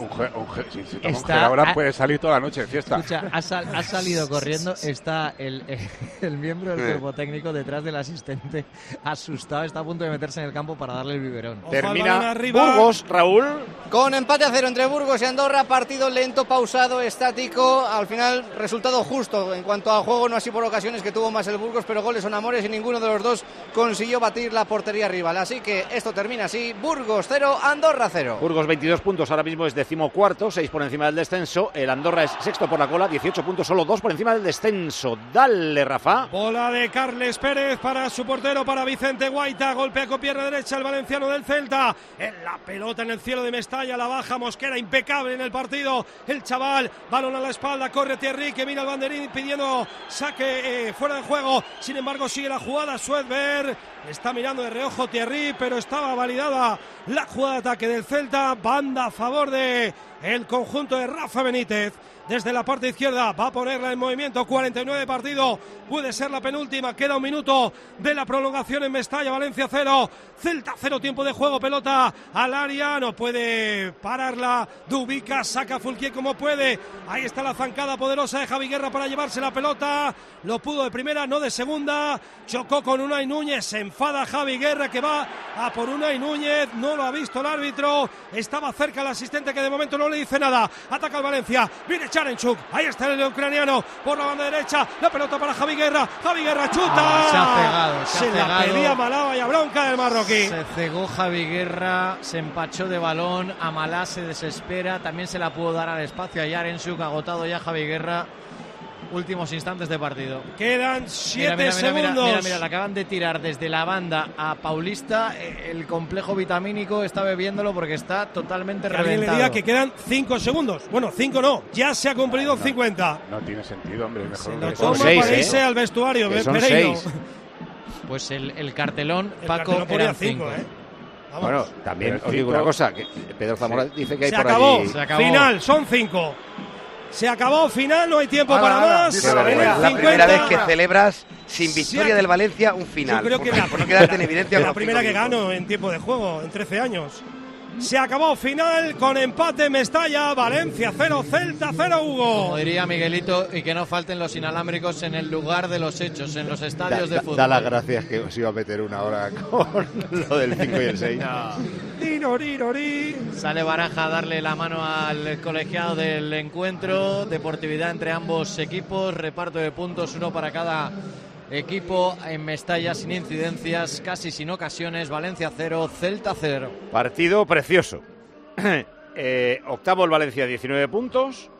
si toma un gel ahora puede salir toda la noche de fiesta. Escucha, ha salido corriendo, está el miembro del cuerpo técnico detrás del asistente, asustado, está a punto de meterse en el campo para darle el biberón. Termina Burgos, Raúl. Con empate a 0 entre Burgos y Andorra, partido lento, pausado, estático, al final resultado justo en cuanto al juego, no así por ocasiones que tuvo más el Burgos, pero goles son amores y ninguno de los dos consiguió batir la portería rival. Así que esto termina así, Burgos 0, Andorra 0. Burgos 22 puntos, ahora mismo es 14º, 6 por encima del descenso. El Andorra es sexto por la cola, 18 puntos, solo 2 por encima del descenso. Dale, Rafa. Bola de Carles Pérez para su portero, para Vicente Guaita. Golpea con pierna derecha el valenciano del Celta. En la pelota en el cielo de Mestalla, la baja Mosquera, impecable en el partido. El chaval, balón a la espalda, corre Thierry, que mira el banderín pidiendo saque fuera de juego. Sin embargo, sigue la jugada. Swedberg está mirando de reojo Thierry, pero estaba validada la jugada de ataque del Celta. Banda a favor de el conjunto de Rafa Benítez. Desde la parte izquierda va a ponerla en movimiento. 49 de partido, puede ser la penúltima. Queda un minuto de la prolongación en Mestalla. Valencia 0, Celta 0, tiempo de juego. Pelota al área, no puede pararla Dubica, saca Fulquier como puede. Ahí está la zancada poderosa de Javi Guerra para llevarse la pelota. Lo pudo de primera, no de segunda. Chocó con Unai Núñez, se enfada Javi Guerra, que va a por Unai Núñez. No lo ha visto el árbitro, estaba cerca el asistente, que de momento no le dice nada. Ataca el Valencia, viene Jarenchuk, ahí está el ucraniano por la banda derecha, la pelota para Javi Guerra chuta. Se ha cegado, se la pedía Amalá, vaya bronca del marroquí. Se cegó Javi Guerra, se empachó de balón, Amalá se desespera, también se la pudo dar al espacio a Jarenchuk, agotado ya Javi Guerra. Últimos instantes de partido. Quedan 7 segundos. Mira, le acaban de tirar desde la banda a Paulista. El complejo vitamínico está bebiéndolo porque está totalmente reventado. Alguien le diga que quedan 5 segundos. Bueno, 5 no, ya se ha cumplido 50. No tiene sentido, hombre. Mejor son 6, para irse al vestuario. Son 6. Pues el cartelón, el Paco, cartelón eran 5. Bueno, también os digo una cosa, que Pedro Zamora dice que hay se por acabó. allí... Se acabó. Final, son 5. Se acabó, final, no hay tiempo para más. La primera vez que celebras sin victoria del Valencia un final. Yo creo que por no quedarte en evidencia. La primera que gano en tiempo de juego, en 13 años. Se acabó final con empate Mestalla, Valencia 0, Celta 0, Hugo. Como diría Miguelito, y que no falten los inalámbricos en el lugar de los hechos, en los estadios de fútbol. Da las gracias que os iba a meter una hora con lo del 5 y el 6. Sale Baraja a darle la mano al colegiado del encuentro. Deportividad entre ambos equipos, reparto de puntos, uno para cada equipo en Mestalla, sin incidencias, casi sin ocasiones. Valencia 0, Celta 0. Partido precioso. Octavo el Valencia, 19 puntos.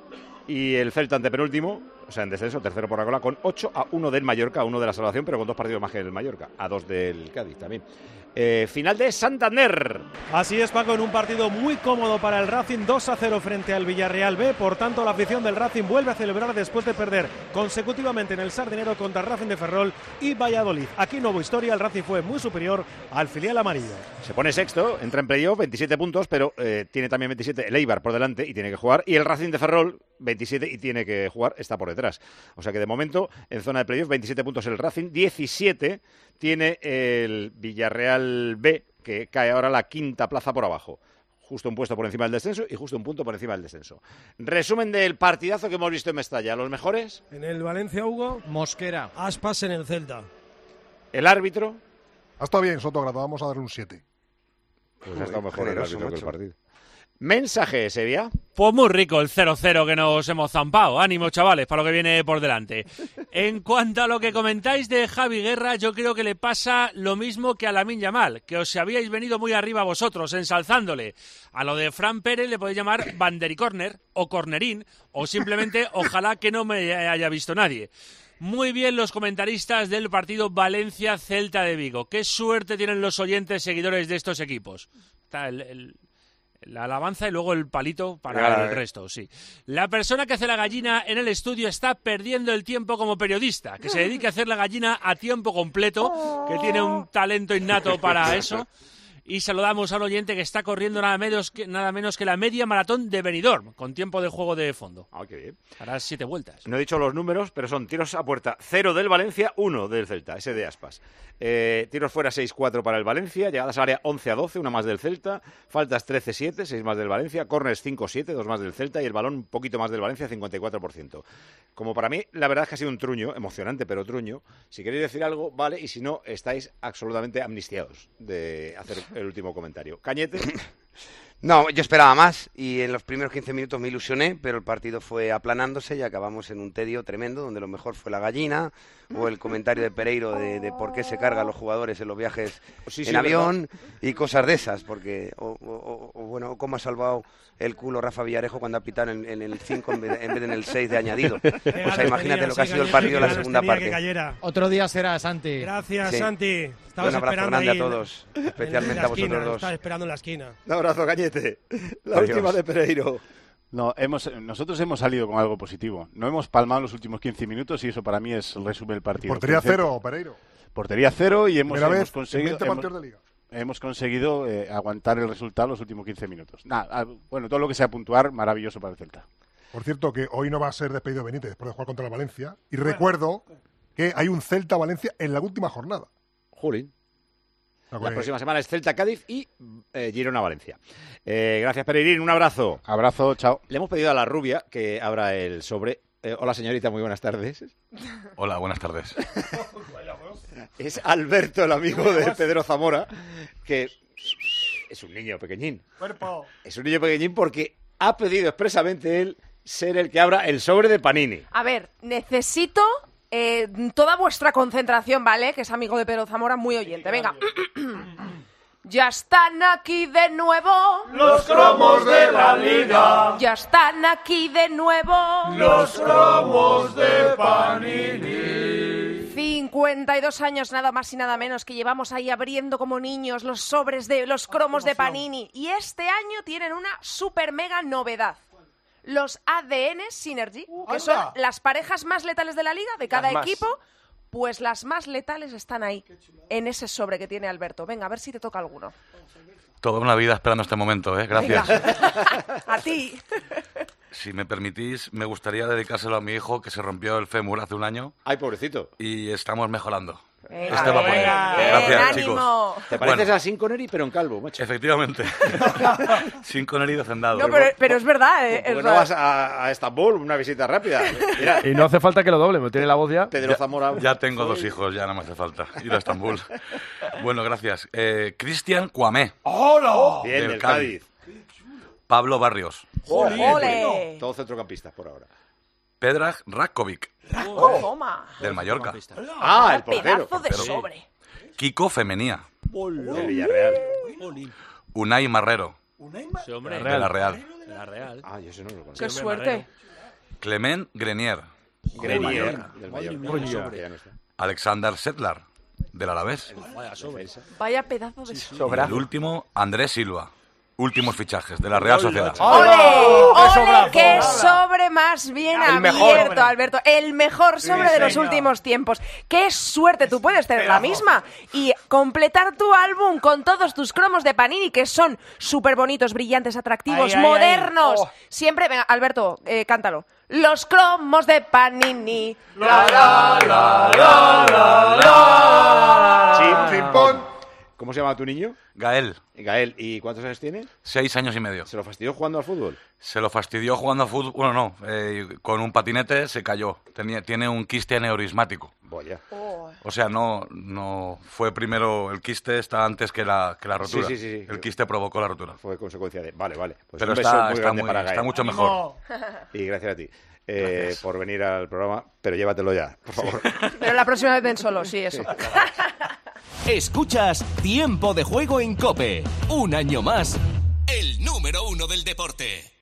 Y el Celta antepenúltimo, o sea, en descenso, tercero por la cola, con 8-1 del Mallorca, 1 de la salvación, pero con 2 partidos más que el Mallorca, a 2 del Cádiz también. Final de Santander. Así es, Paco, en un partido muy cómodo para el Racing, 2-0 frente al Villarreal B. Por tanto, la afición del Racing vuelve a celebrar después de perder consecutivamente en el Sardinero contra Racing de Ferrol y Valladolid. Aquí nueva historia, el Racing fue muy superior al filial amarillo. Se pone sexto, entra en playoff, 27 puntos, pero tiene también 27 el Eibar por delante y tiene que jugar. Y el Racing de Ferrol, 27 y tiene que jugar, está por detrás. O sea que de momento, en zona de playoff, 27 puntos el Racing, 17 tiene el Villarreal B, que cae ahora a la quinta plaza por abajo. Justo un puesto por encima del descenso y justo un punto por encima del descenso. Resumen del partidazo que hemos visto en Mestalla. ¿Los mejores? En el Valencia, Hugo. Mosquera. Aspas en el Celta. ¿El árbitro? Ha estado bien, Sotogrado. Vamos a darle un 7. Pues ha estado mejor el árbitro que el partido. Mensaje, Sevilla. Pues muy rico el 0-0 que nos hemos zampado. Ánimo, chavales, para lo que viene por delante. En cuanto a lo que comentáis de Javi Guerra, yo creo que le pasa lo mismo que a Lamine Yamal, que os habíais venido muy arriba vosotros, ensalzándole. A lo de Fran Pérez le podéis llamar bandericorner o cornerín, o simplemente ojalá que no me haya visto nadie. Muy bien los comentaristas del partido Valencia-Celta de Vigo. Qué suerte tienen los oyentes seguidores de estos equipos. Está la alabanza y luego el palito para el resto, sí. La persona que hace la gallina en el estudio está perdiendo el tiempo como periodista. Que se dedique a hacer la gallina a tiempo completo, que tiene un talento innato para eso. Y saludamos a un oyente que está corriendo nada menos que la media maratón de Benidorm, con tiempo de juego de fondo. Ah, qué bien. Hará 7 vueltas. No he dicho los números, pero son tiros a puerta 0 del Valencia, 1 del Celta, ese de Aspas. Tiros fuera 6-4 para el Valencia, llegadas al área 11-12, una más del Celta, faltas 13-7, 6 más del Valencia, corners 5-7, 2 más del Celta y el balón un poquito más del Valencia, 54%. Como para mí, la verdad es que ha sido un truño, emocionante, pero truño. Si queréis decir algo, vale, y si no, estáis absolutamente amnistiados de hacer el último comentario. Cañete. No, yo esperaba más y en los primeros 15 minutos me ilusioné, pero el partido fue aplanándose y acabamos en un tedio tremendo, donde lo mejor fue la gallina o el comentario de Pereiro de por qué se cargan los jugadores en los viajes en avión, ¿verdad? Y cosas de esas, porque bueno, cómo ha salvado el culo Rafa Villarejo cuando ha pitado en el 5 en vez de en el 6 de añadido. O sea, imagínate lo que ha sido el partido en la segunda parte. Otro día será, Santi. Gracias, sí. Santi. Un abrazo grande a todos, especialmente a vosotros dos. Estaba esperando en la esquina. Un abrazo, Cañete. La Adiós. última de Pereiro. No, nosotros hemos salido con algo positivo. No hemos palmado los últimos 15 minutos y eso para mí es el resumen del partido. Portería 0, Pereiro. Portería 0 y hemos conseguido... Hemos conseguido aguantar el resultado los últimos 15 minutos. Bueno, todo lo que sea puntuar, maravilloso para el Celta. Por cierto, que hoy no va a ser despedido Benítez después de jugar contra el Valencia. Y recuerdo que hay un Celta-Valencia en la última jornada. Jolín. La próxima semana es Celta-Cádiz y Girona-Valencia. Gracias, Pereirín. Un abrazo. Abrazo, chao. Le hemos pedido a la rubia que abra el sobre. Hola, señorita, muy buenas tardes. Hola, buenas tardes. Es Alberto, el amigo de Pedro Zamora, que es un niño pequeñín. Cuerpo. Es un niño pequeñín porque ha pedido expresamente él ser el que abra el sobre de Panini. A ver, necesito toda vuestra concentración, ¿vale? Que es amigo de Pedro Zamora, muy oyente. Venga. Ya están aquí de nuevo los cromos de la liga. Ya están aquí de nuevo los cromos de Panini. 52 años nada más y nada menos que llevamos ahí abriendo como niños los sobres de los cromos de Panini. Y este año tienen una super mega novedad. Los ADN Synergy, que son las parejas más letales de la liga, de cada equipo. Pues las más letales están ahí, en ese sobre que tiene Alberto. Venga, a ver si te toca alguno. Toda una vida esperando este momento, ¿eh? Gracias. A ti. Si me permitís, me gustaría dedicárselo a mi hijo, que se rompió el fémur hace un año. Ay, pobrecito. Y estamos mejorando. Este va a poner. Gracias, chicos. Te pareces a Sean Connery, pero en calvo, macho. Efectivamente. Sean Connery de hacendado. No, pero es verdad. ¿Por qué no vas a Estambul? Una visita rápida. Mira, Y no hace falta que lo doble, me tiene la voz ya. Pedro Zamora. Ya tengo 2 hijos, ya no me hace falta ir a Estambul. Bueno, gracias. Cristian Cuamé. ¡Hola! Bien, Del del Cádiz. Pablo Barrios. ¡Ole! Todos centrocampistas por ahora. Predrag Ratkovic. Toma. Del Mallorca. El portero. Pedazo de sobre. Kiko Femenía. Del Villarreal. Unai Marrero. Sí, hombre. De la Real. De la Real. Yo eso no lo conozco. Qué suerte. Clement Grenier. Grenier. Del Mallorca. Ya no está. Alexander Sedlar. Del Alavés. Vaya pedazo de sobre. Y el último, Andrés Silva. Últimos fichajes de la Real Sociedad. ¡Ole! ¡Ole! ¡Qué sobre más bien El abierto, mejor. Alberto! El mejor sobre de los últimos tiempos. ¡Qué suerte! Tú puedes tener la misma y completar tu álbum con todos tus cromos de Panini, que son súper bonitos, brillantes, atractivos, modernos. Siempre, venga, Alberto, cántalo. Los cromos de Panini. La, la, la, la, la, Chimpón. ¿Cómo se llama tu niño? Gael. Gael. ¿Y cuántos años tiene? 6 años y medio. ¿Se lo fastidió jugando al fútbol? Se lo fastidió jugando al fútbol. Bueno, no. Con un patinete se cayó. Tiene un quiste aneurismático. Vaya. O sea, no fue primero. El quiste está antes que la rotura. Sí. El quiste provocó la rotura. Fue consecuencia de. Vale. Pues pero un beso muy grande para Gael. Está mucho mejor. Y gracias a ti. Por venir al programa, pero llévatelo ya, por favor. Pero la próxima vez ven solo, sí, eso. Escuchas Tiempo de Juego en COPE. Un año más, el número 1 del deporte.